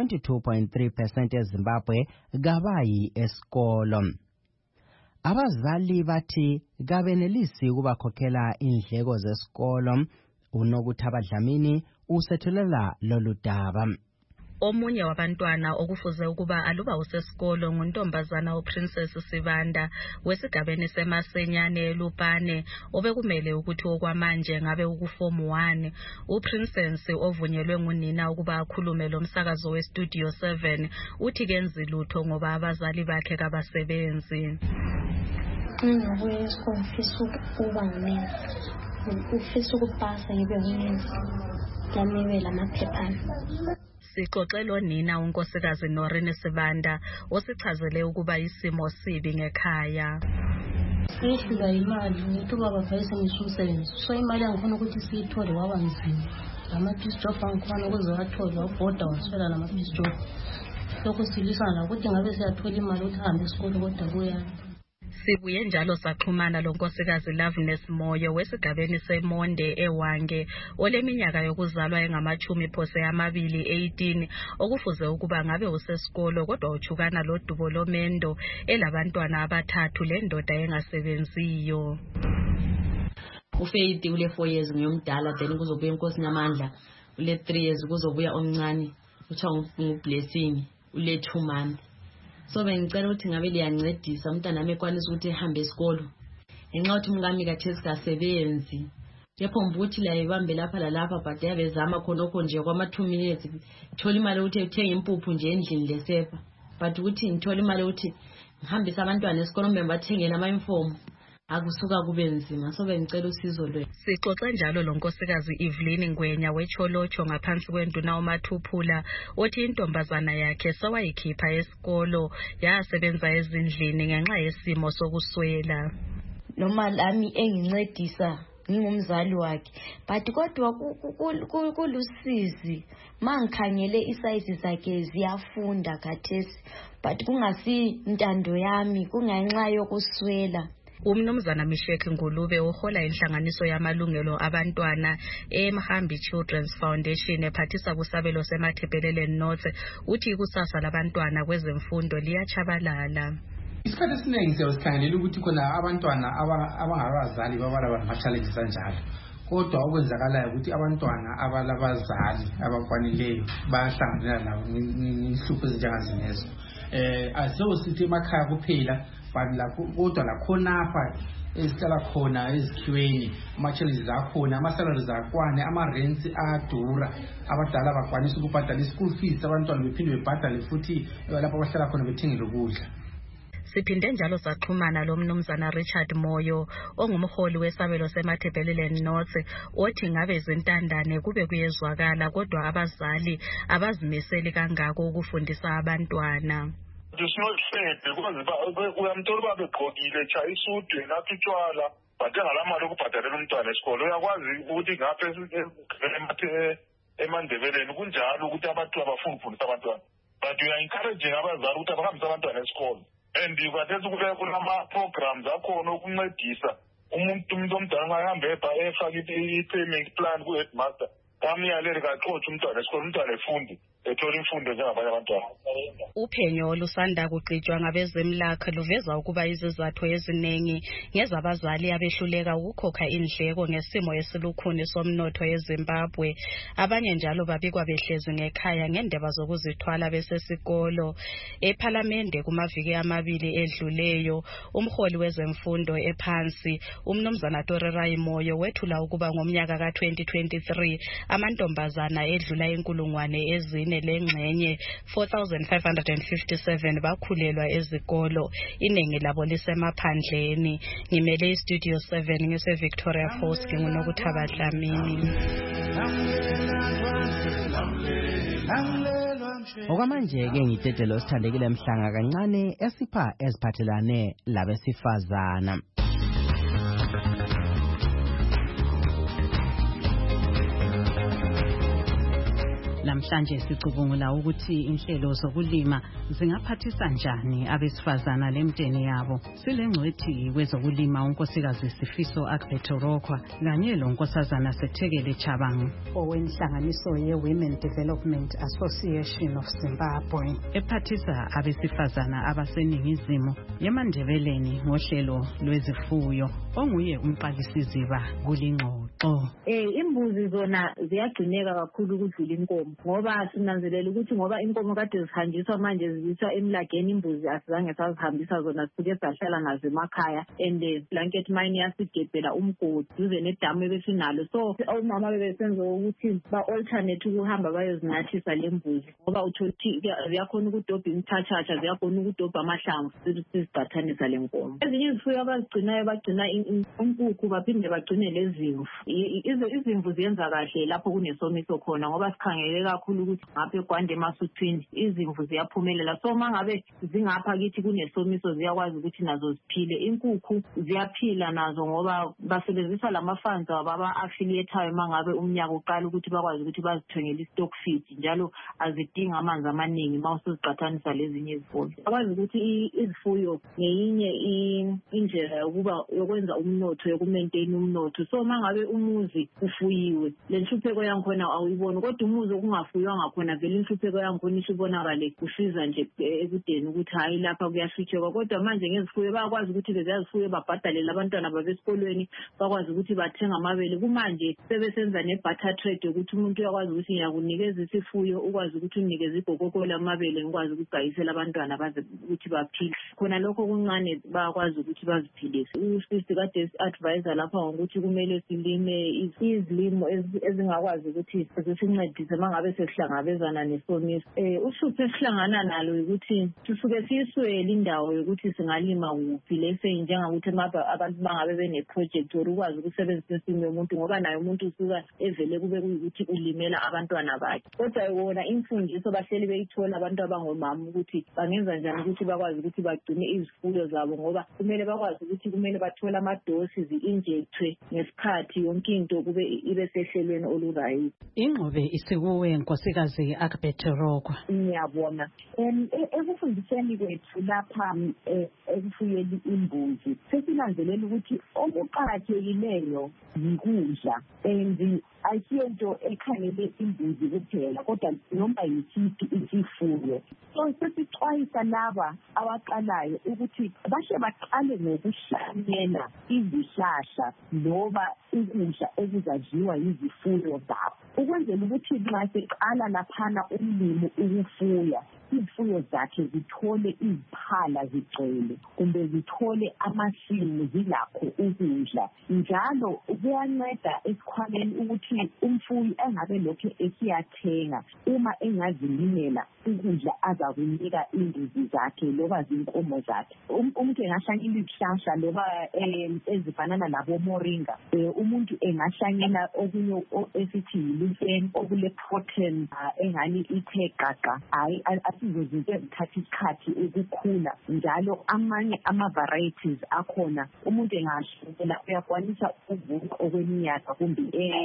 22.3% eZimbabwe kabayi esikolo. Abazali bathi kabenelisi ukubakhokhela indleko zesikolo. Unokuthi abadlamini usethulela lolu daba. Omunye wabantwana okufuze ukuba aluba usesikolo nguntombazana uPrincess Sibanda wesigabeni seMasenyane eLupane obekumele ukuthi okwamanje ngabe ukuform 1. uPrincess ovunyelwe ngunina ukuba akhulume lomsakazo weStudio 7 uthi kenzi lutho ngoba abazali bakhe kabasebenzi. Ufisa ukupasa ngibe unesi lamibe lamaphephana. Sixoxelo nina unkosikazi Norine Sibanda osichazele ukuba isimo sibi ngekhaya. Sihlula imali ngithi baba phayise ngisumsebenzi. So imali angifuna ukuthi siyithole waba nzima. Lama-piece job angifuna ukuze wathole wabhoda waswela lama-piece job. Lokho silisana ukuthi ngabe siyathola imali ukuthi ahambe esikolo kodwa kuyani. Sibuye njalo saxhumana lonkosikazi Loveness Moyo wesigabeni seMonde eWange oleminyaka yokuzalwa engamachumi phose amabili 18 okufuze ukuba ngabe usesikolo kodwa uchukana lodubo lomendo elabantwana abathathu lendoda engasebenziyo. Ufeyidi ule 4 years ngiyomdala then kuzobuya inkosi namandla ule 3 years kuzobuya omncane uthiwa nguBlessing ule 2 months. So bengicela ukuthi ngabe liyancedisa umntana nami ekwanisa ukuthi ehambe esikolo. Ngenxa ukuthi umngami kaThesi kasebenzi yaphomba ukuthi la ibambe lapha lalapha but yabezama khonokho nje kwama-2 minutes thola imali ukuthi uthenga impuphu nje endlini lesepa but ukuthi ngithola imali ukuthi ngihambise abantwana esikoleni bathengele ama-uniform akusuka kube nzima so bengicela usizo lwethu. Sixoxe njalo lo nkosikazi Evelyn Ngwenya weCholocho ngaphansi kwenduna uMathuphula othi intombazana yakhe sawayikhipha esikolo yasebenza ezindlini ngenxa yesimo sokuswela. Noma lami engincedisa ngingumzali wakhe but kodwa kulusizi mangikhangele isize zakhe ziyafunda khathesi but kungasi intando yami kungenxa yokuswela. Umnumzana Mishek Ngulube uhola inhlanganiso yamalungelo abantwana eMhambi Children's Foundation ephathisa kusabelo seMathebelele North uthi ikusasa labantwana kwezemfundo liyachabalala. Isikhathi esiningi siyawusikhangelela ukuthi khona abantwana abangabazali babala ama-challenges kanjalo kodwa okwenzakalayo ukuthi abantwana abalabazali abakwanileyo bayahlangana nabo ngenhlupho ezinjengazinezo. Asosithi emakhaya kuphela kodwa lakhonapha esihlala khona ezikhiweni ama-challenges akhona, ama-salaries akwane, ama-rents ayadura, abadala bakwanisa ukubhadala i-school fees, abantwana bephinde bebhadale futhi lapho abahlala khona bethengele ukudla. Siphinde njalo saxhumana lo mnumzana Richard Moyo ongumholi wesabelo seMathebelele North othi ngabe izintandane kube kuyezwakala kodwa abazali abazimiseli kangako ukufundisa abantwana. It's not fair because uyamthola uba begqokile chaya isudu nathi utshwala bathenga la mali ukubhadalela umntwana esikolo. Uyakwazi ukuthi ngapha eMandebeleni kunjalo ukuthi abantu abafuni ukufundisa abantwana but we are encouraging abazali ukuthi abahambise abantwana esikolo and khathesi kulama-programs akhona ukuncedisa umuntu omdala angahamba efake i-payment plan ku-headmaster kamyaleli kaxotshe umntwana esikolo umntwana efundi ethola imfundo njengabanye abantwana. Uphenyo olusanda kugqitshwa ngabezemlakha luveza ukuba izizathu eziningi ngezabazali abehluleka ukukhokha indleko ngesimo esilukhuni somnotho eZimbabwe. Abanye njalo babikwa behlezi ngekhaya ngendaba zokuzithwala besesikolo. Ephalamende kumaviki amabili edluleyo umholi wezemfundo ephansi umnumzana Torerai Moyo wethula ukuba ngomnyaka ka-2023 amantombazana edlula inkulungwane ezine lengxenye 4,557 bakhulelwa ezikolo iningi labo lisemaphandleni. Ngimele iStudio 7 ngise Victoria Falls ngingunokuthaba Dlamini. Okwamanje ke ngidedelo sithandekile mhlanga kancane esipha eziphathelane labesifazana. Namhlanje sicubungula ukuthi inhlelo zokulima zingaphathisa njani abesifazana lemteni yabo. Silengcwethi kwezokulima unkosikazi Sifiso Akbetorokwa kanye lonkosazana Sethekele Chabang owenhlanganiso ye-Women Development Association of Zimbabwe ephathisa abesifazana abaseningizimu yeMandebeleni ngohlelo lwezifuyo onguye umqalisiziba kulingxoxo. Imbuzi zona ziyagcineka kakhulu ukudlula inkomo ngoba sinanzelela ukuthi ngoba inkomo kade zihanjiswa manje zibiswa emlageni imbuzi asizange sazihambisa zona sike sahlala nazo emakhaya and blanket mine yasigebhela umgodi duze nedamu ebesinalo so omama bebesenza ukuthi ba-alternate ukuhamba bayozinathisa le mbuzi ngoba uthothi ziyakhona ukudobha imthatshatsha ziyakhona ukudobha amahlamvu sizicathanisa le nkomo. Ezinye izifuyo abazigcinayo bagcina inkukhu baphinde bagcine lezimvu. Izimvu ziyenza kahle lapho kunesomiso khona ngoba sikhangele kakhulu ukuthi ngapha eGwande eMasuthwini izimvu ziyaphumelela so mangabe zingapha kithi kunesomiso ziyakwazi ukuthi nazo ziphile. Inkukhu ziyaphila nazo ngoba basebenzisa lamafanzi ababa-affiliatayo mangabe umnyaka uqala ukuthi bakwazi ukuthi bazithengele i-stock feed njalo azidinga amanzi amaningi ma usuziqathanisa lezinye izifuyo. Bakwazi ukuthi izifuyo ngeyinye indlela yokwenza umnotho yokumaintain umnotho so mangabe umuzi ufuyiwe le nhlupheko yankhona awuyiboni kodwa umuzi okungafuywanga khona vele inhlupheko yankhona isibonakale kusiza nje ekudeni ukuthi hayi lapha kuyahlutheka kodwa manje ngezifuyo bayakwazi ukuthi bezifuyo babhadalele abantwana babesikolweni bakwazi ukuthi bathenga amabele kumanje sebesenza ne-barter trade ukuthi umuntu uyakwazi ukuthi ngiyakunikeza isifuyo ukwazi ukuthi unikeze igokoko lamabele ngikwazi ukugayisela abantwana baze ukuthi baphile khona lokho kuncane bayakwazi ukuthi baziphilise. Usisi kade advisor lapha ngokuthi kumele silime sibone izilimo ezingakwazi ukuthi zisincedise mangabe sesihlangabezana nesomiso. Uhlupho esihlangana nalo ukuthi susuke siyiswele indawo yokuthi singalima kuphi lese njengokuthi abantu bangabe bene-project or ukwazi ukusebenzisa insimu yomuntu ngoba naye umuntu usuka evele kube kuyukuthi ulimela abantwana bakhe. Kodwa wona imfundiso bahleli beyithola abantu abangomama ukuthi bangenza njani ukuthi bakwazi ukuthi bagcine izifuyo zabo ngoba kumele bakwazi ukuthi kumele bathole amadosi zi-injectwe ngesikhathi yonke into kube ibe sehlelweni olurayithi. Ingqobe isekuwe Nkosikazi Akbetorokwa. Ngiyabona. Ekufundiseni kwethu lapha ekufuyeni imbuzi sesinanzelela ukuthi okuqakathekileyo yikudla and ayisiyonto ekhangele imbuzi kuphela kodwa noma yisiphi isifuyo. So sesixwayisa laba abaqalayo ukuthi bashe baqale ngokuhlanyela izihlahla loba ukudla okuzadliwa yizifuyo zabo ukwenzela ukuthi nxa seqala laphana umlimi ukufuya izifuyo zakhe zithole iziphala zigcwele kumbe zithole amasimu zilakho ukudla. Njalo kuyanceda esikhwameni ukuthi umfuyi engabe lokho esiyathenga uma engazilimela ukudla azakunika imbuzi zakhe loba zinkomo zakhe. Umuntu engahlanyela izihlahla loba ezifanana labo moringa. Umuntu engahlanyela okunye esithi yilufeni okule protein engani ithe gaga. Hayi asizozinto ezithatha isikhathi ukukhula. Njalo amanye ama-varieties akhona umuntu engahlanyela uyakwanisa ukuvuna okweminyaka kumbe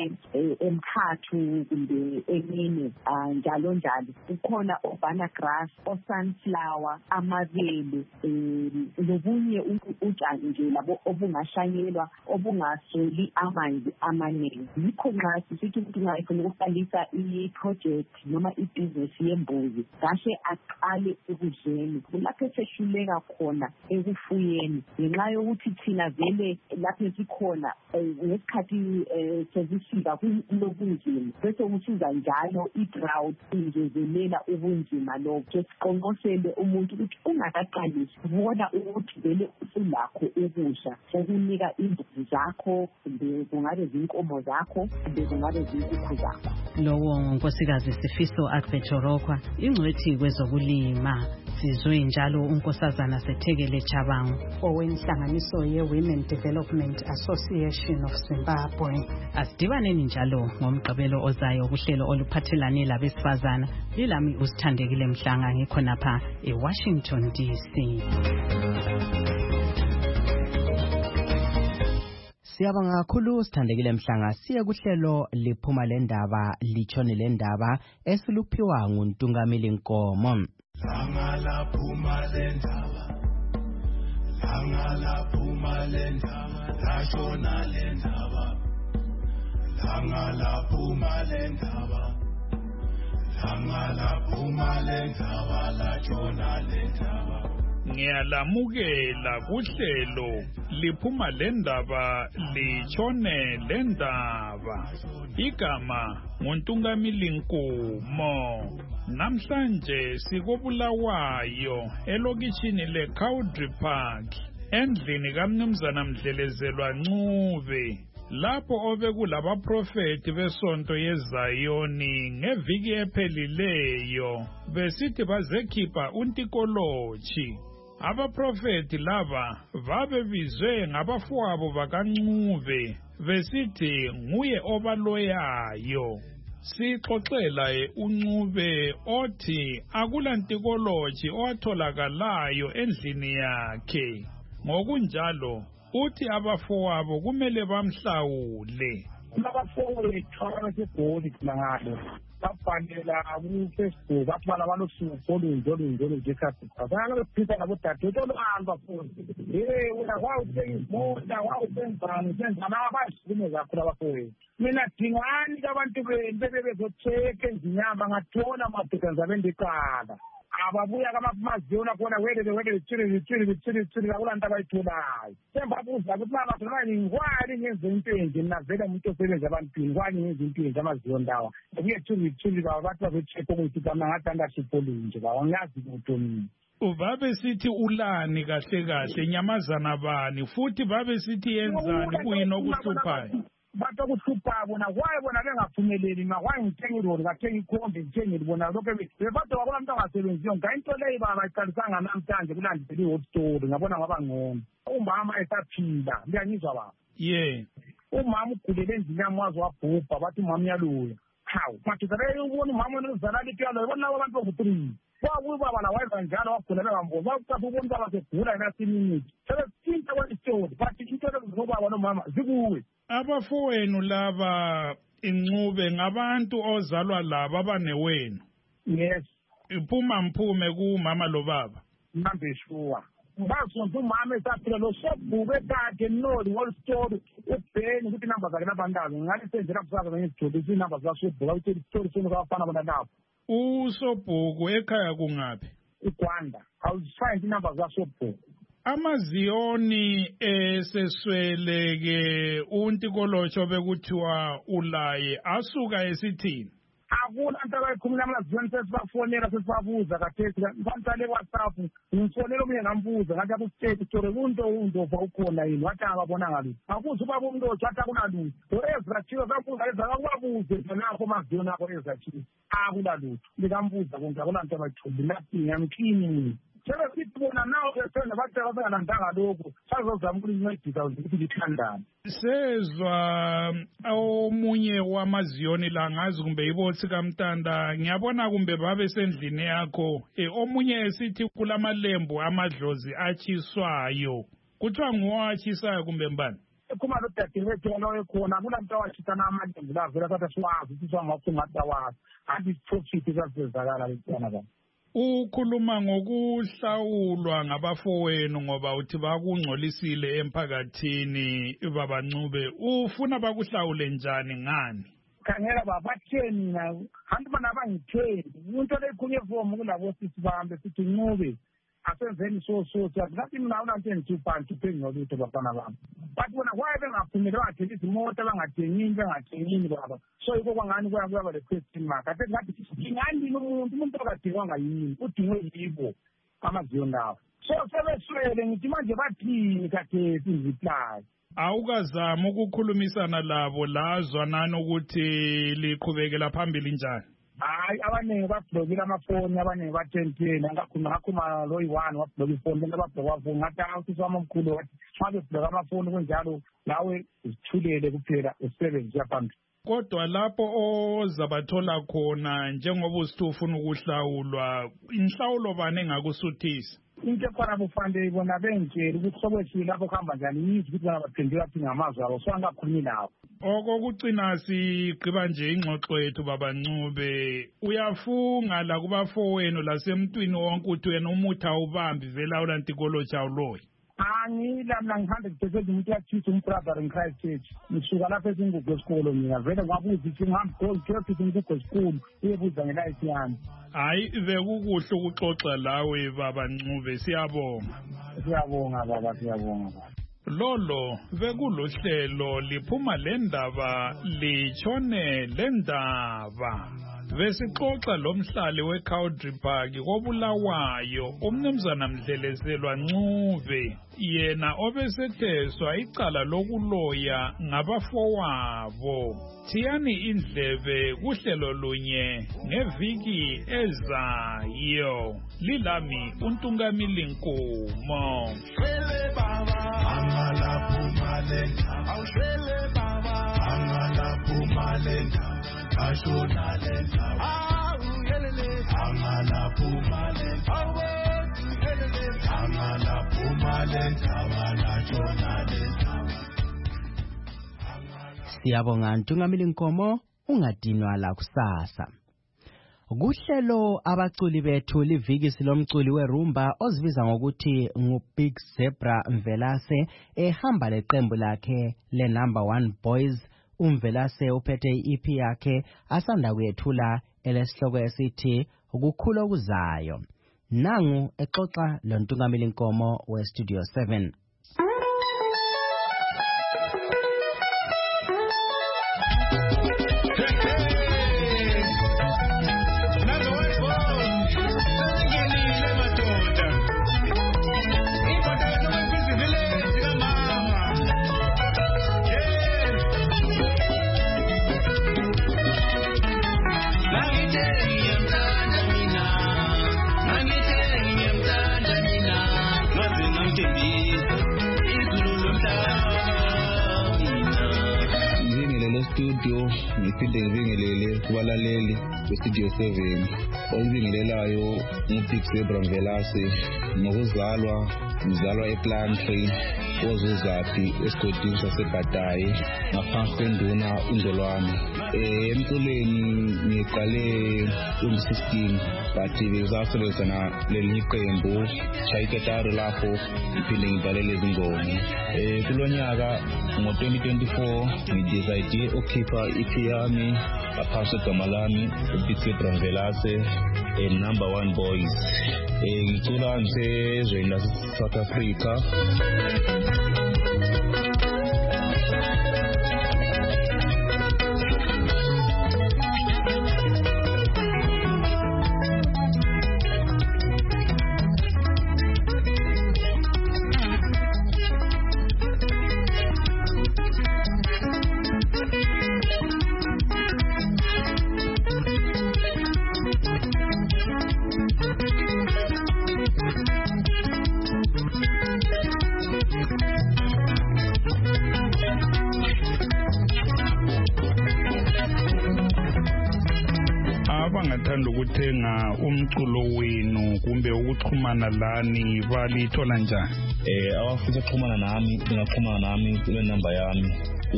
emkhathu kumbe emine njalo njalo. Kukhona obana grass, o-sunflower, amabele lobunye utshani nje labo obungahlanyelwa obungasweli amanzi amaningi. Yikho nxa sisithi umuntu nxa efuna ukuqalisa i-project noma ibhizinesi yembuzi kahle aqale ekudleni. Kulapho esehluleka khona ekufuyeni ngenxa yokuthi thina vele lapho esikhona ngesikhathi sezifika kulobunzima bese kusiza njalo i-drought ingezelela ubunzima lobo. Siqonqosele umuntu ukuthi ungakaqalisi bona ukuthi vele usulakho ukudla okunika imbuzi zakho kumbe kungabe zinkomo zakho kumbe kungabe zinkukhu zakho. Lowo Nkosikazi Sifiso Akbetorokwa ingcwethi kwezokulima. Sizwe njalo unkosazana Sethekele Chabangu owenhlanganiso ye-Women Development Association of Zimbabwe. Asidibaneni njalo ngomgqibelo ozayo kuhlelo oluphathelane labesifazana. Lilami uSithandekile Mhlanga ngikhonapha eWashington DC. Siyabonga kakhulu Sithandekile Mhlanga. Siye kuhlelo liphuma lendaba litshoni lendaba esiluphiwa nguNtungamili Nkomo. Langa laphuma lendaba lashona lendaba langa laphuma lendaba lashona lendaba. Ngiyalamukela kuhlelo liphuma lendaba litshone lendaba. Igama nguNtungamili Nkomo. Namhlanje sikobulawayo elokishini leCowdry Park endlini kaMnumzana Mdlelezelwa Ncube lapho obekulabaprofeti besonto yeZayoni ngeviki ephelileyo besithi bazekhipha untikolochi. Abaprofeti laba babebizwe ngabafowabo bakaNcube besithi nguye obaloyayo. Sixoxela uNcube othi akulantikolochi otholakalayo endlini yakhe. Ngokunjalo uthi abafowabo kumele bamhlawule. Abafowethu abasegoli ngalo bafanela ku-Facebook bathwala balosuku olunjolo ngesikhathi bayalophisa labodadewethu olubafowethu uyakwazi uthenga imota wawusenzani senzani abayisilume zakhula abafowethu. Mina dingani kabantu benu bebebezotheka enzinyama ngathola amadoda bendiqala ababuya kamaziyona khona wele litsiri kakulanto abayitholayo. Sembabuza ukuthi mabatholayo ngwani ngenze into enje mina vele umuntu osebenza ebantwini kwani ngenze into enje amaziyona lawa kuye tsiri baba bathi bazotheka ukuthi ngathi angasipoli nje baba ngiyazi ukuthi mina. Babe sithi ulani kahle nyamazana bani futhi babe sithi yenzani kuyini okuhluphayo. bathi okuhluphayo bona kwaye bona bengaphumeleli makwaye ngithenga iroli ngathenga ikhombe ngithengeli bona lokho bebathi wakona umuntu angasebenziyo ngayinto leyo baqalisanga namhlanje kulandela i-hot story ngabona ngaba ngcono umama esaphila ngiyangizwa baba umama ugulele endlini yami wazi wabhubha bathi umama uyaluya hawu madoda leyo ubona umama onozala lithi yalo yibona labo abantu boku-3 kwakuye ubaba la wayenza njalo wagula bengamboni bakucapha ubona ubaba segula enasiminuti sebesithinta kwestori but into lezobaba nomama zikuwe abafowenu laba incube ngabantu ozalwa laba abanewenu yes iphuma mphume kumama lo baba mhambe shuwa basonto umama esaphila lo sobhuke kade noli whole story ubheni ukuthi inamba zakhe nabandazi ngathi senzela kusaka kanye sijolisa inamba zasobhuka ukuthi story senu kwafana bona lapho usobhuku ekhaya kungaphi uGwanda awuzifind inamba zasobhuku amaziyoni esesweleke untikolotsho bekuthiwa ulaye asuka esithini akuna nto abayikhuluma amaziyoni sesibafonela sesibabuza kathesi mfantale WhatsApp ngifonela omunye ngambuza ngathi akustate story kunto undova ukhona yini wathi akabonanga lutho akuze ubaba umnotho wathi akunalutho Ezra Chizo sabuza Ezra akubabuze nakho amaziyoni akho Ezra Chizo akulalutho likambuza konke akulanto abayithuli nothing yamkini sebesithi bona nawo besena bathi ababengalandanga lokhu sazozama ukulincedisa ukuthi lithandane sezwa omunye wamaziyoni la ngazi kumbe ibothi kaMtanda ngiyabona kumbe babe sendlini yakho omunye esithi kulamalembu amadlozi achiswayo kuthiwa nguwachisayo kumbe mbani kuma lo dadewethu loyo khona kulanto awachitana amalembu la vela sathi siwazi ukuthi swangafungathawazi anti profit zasezakala letsana baba ukhuluma ngokuhlawulwa ngabafowenu ngoba uthi bakungcolisile emphakathini babancube ufuna bakuhlawule njani ngani khangela baba batheni mina abantu bana abangitheni into lekhunye form kulabo sisi bambe sithi ncube asenzeni so ngathi mina unanto engithuphanti phengolutho bafana bami bathi bona kwaye bengaphumeli bangathengi izimoto bengathengini baba so yiko kwangani kuyaba le-question mark ate ngathi ingandini umuntu okadingwanga yini udingwe yibo amaziyoni lawo so sebeswele ngithi manje bathini kathesi ngiziply awukazama ukukhulumisana labo lazwanani ukuthi liqhubekela phambili njani hayi abaningi bablokile amafoni abaningi bathenteni ngakhuluma lo yi-1 wabloka ifoni lento babloka wafoni ngathi usisi wami omkhulu wathi xa bebloka amafoni kunjalo nawe zithulele kuphela usebenzi yaphambili kodwa lapho ozabathola khona njengoba usithi ufuna ukuhlawulwa inhlawulo bani engakusuthisa into ekhona bufanele bona bengitshela ukuthi sokwethile lapho kuhamba njani yizi ukuthi bona baphendula athi ngamazwi abo so angakhulumi nawo okokucina sigqiba nje ingxoxo yethu babancube uyafunga la kubafowenu lasemntwini wonke uthi wena umuthi awubambi vela ulantikolotsha awuloyi angila mina ngi-100% umuntu uyathisa umbrother in Christ Church ngisuka lapho ezingugu esikolo mina vele ngabuza ukuthi ngihambe ingugu esikhulu uyebuza ngelayithi yami hayi bekukuhle ukuxoxa lawe babancube siyabonga baba siyabonga lolo bekulohlelo liphuma lendaba litshone lendaba besixoxa lomhlali weCowdry Park koBulawayo umnumzana Mdlelezelwa Ncube yena obesetheswa icala lokuloya ngabafowabo thiyani indlebe kuhlelo lunye ngeviki ezayo lilami uNtungamili Nkomo Siyabonga Ntungamili Nkomo ungadinwa la kusasa. Kuhlelo abaculi bethu liviki lomculi werumba ozibiza ngokuthi nguBig Zebra Mvelase ehamba leqembu lakhe le number 1 boys uMvelase uphethe iEP yakhe asanda kuyethula elesihloko esithi ukukhula okuzayo. Nangu exoxa lo Ntungamili Nkomo we Studio 7. studio ngiphinde ngibingelele kubalaleli bestudio 7 olibingelelayo nguBig Zebra Mvelase ngokuzalwa ngizalwa ePlantry ozuzaphi esigodini saseBhatayi ngaphansi kwenduna uNdolwane. Emculweni ngiqale 2016 but bezasebenzana leli qembu Chayiketaro lapho ngiphinde ngidlalele izingoma. Kulonyaka ngo-2024 ngidecide ukukhipha EP yami ngaphansi kwegama lami uBig Zebra Mvelase number 1 boys. Ngicula ngisezweni lase-South Africa. abangathanda ukuthenga umculo wenu kumbe ukuxhumana lani balithola njani? Abafisa ukuxhumana nami bengaxhumana nami kule namba yami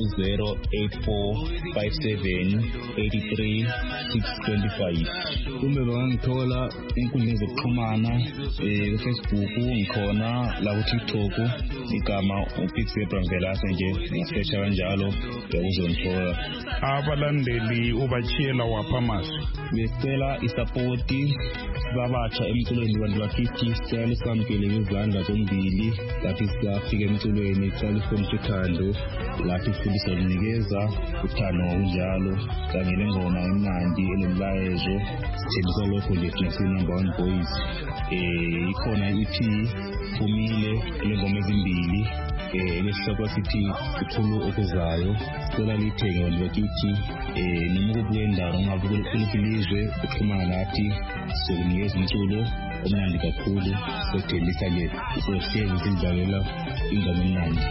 08457832625. Kumbe bangangithola enkundleni zokuxhumana Facebook ngikhona la ku TikTok igama uBig Zebra Mvelase nje ngisesha kanjalo uyakuzongithola. Abalandeli ubachiyela wapha amasu? Besicela isapoti babatsha emculweni bantu bakithi sicela isamkele ngezandla zombili lapho siyafika emculweni sicela uthando lapho sifundisa ukunikeza uthando ngokunjalo kanye nengoma emnandi enomlayezo sithembisa lokho nje number 1 boys. Ikhona EP phumile lengoma ezimbili lesihloko sithi uthulu okuzayo sicela lithenge bantu bakithi noma ukubuya endawo ngabe kuliphi ilizwe uxhumana nathi sokunikeza umculo omnandi kakhulu sokuthembisa nje sohlezi sindlalela ingoma emnandi.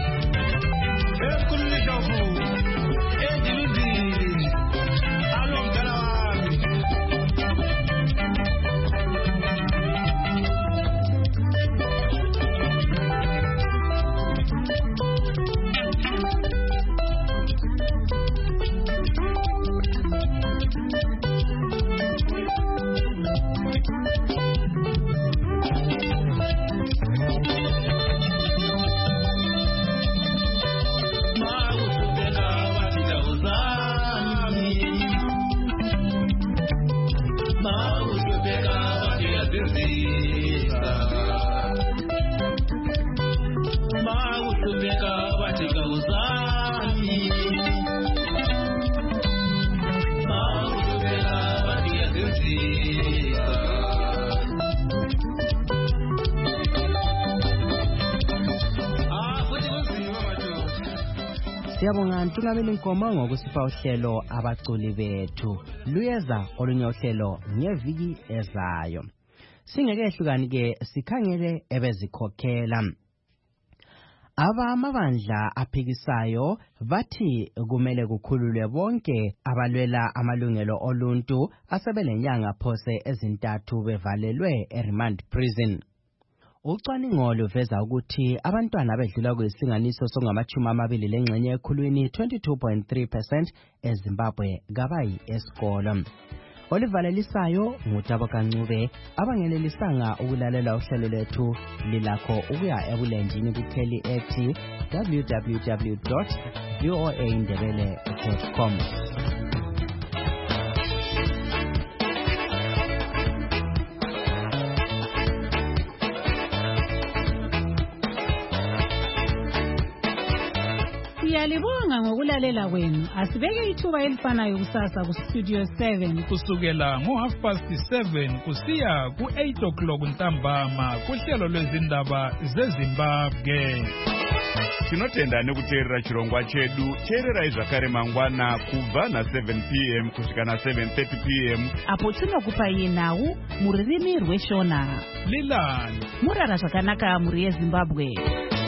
Siyabonga Ntungameli Nkomo ngokusipha uhlelo abaculi bethu. Luyeza olunye uhlelo ngeviki ezayo. Singekehlukani ke sikhangele ebezikhokhela. Abamabandla aphikisayo bathi kumele kukhululwe bonke abalwela amalungelo oluntu asebelenyanga phose ezintathu bevalelwe eRemand Prison. Ucwaningo luveza ukuthi abantwana abedlula kuyisinganiso songama-20 lengxenye ekhulwini 22.3% eZimbabwe kabayi esikolo. Olivalelisayo nguTabo Kancube abangenelisanga ukulalela uhlelo lethu lilakho ukuya ebulenjini kukheli ethi www.voaindebele.com. Siyalibonga ngokulalela kwenu. Asibeke ithuba elifanayo kusasa ku Studio 7 kusukela ngo7:30 kusiya ku8 ntambama kuhlelo lwezindaba zeZimbabwe. Tinotenda nekuteerera chirongwa chedu. Teererai zvakare mangwana kubva na7 p.m. kusvika na7:30 p.m. apo tinokupai nhau muririmi rweShona. Lilani murara zvakanaka muri yeZimbabwe.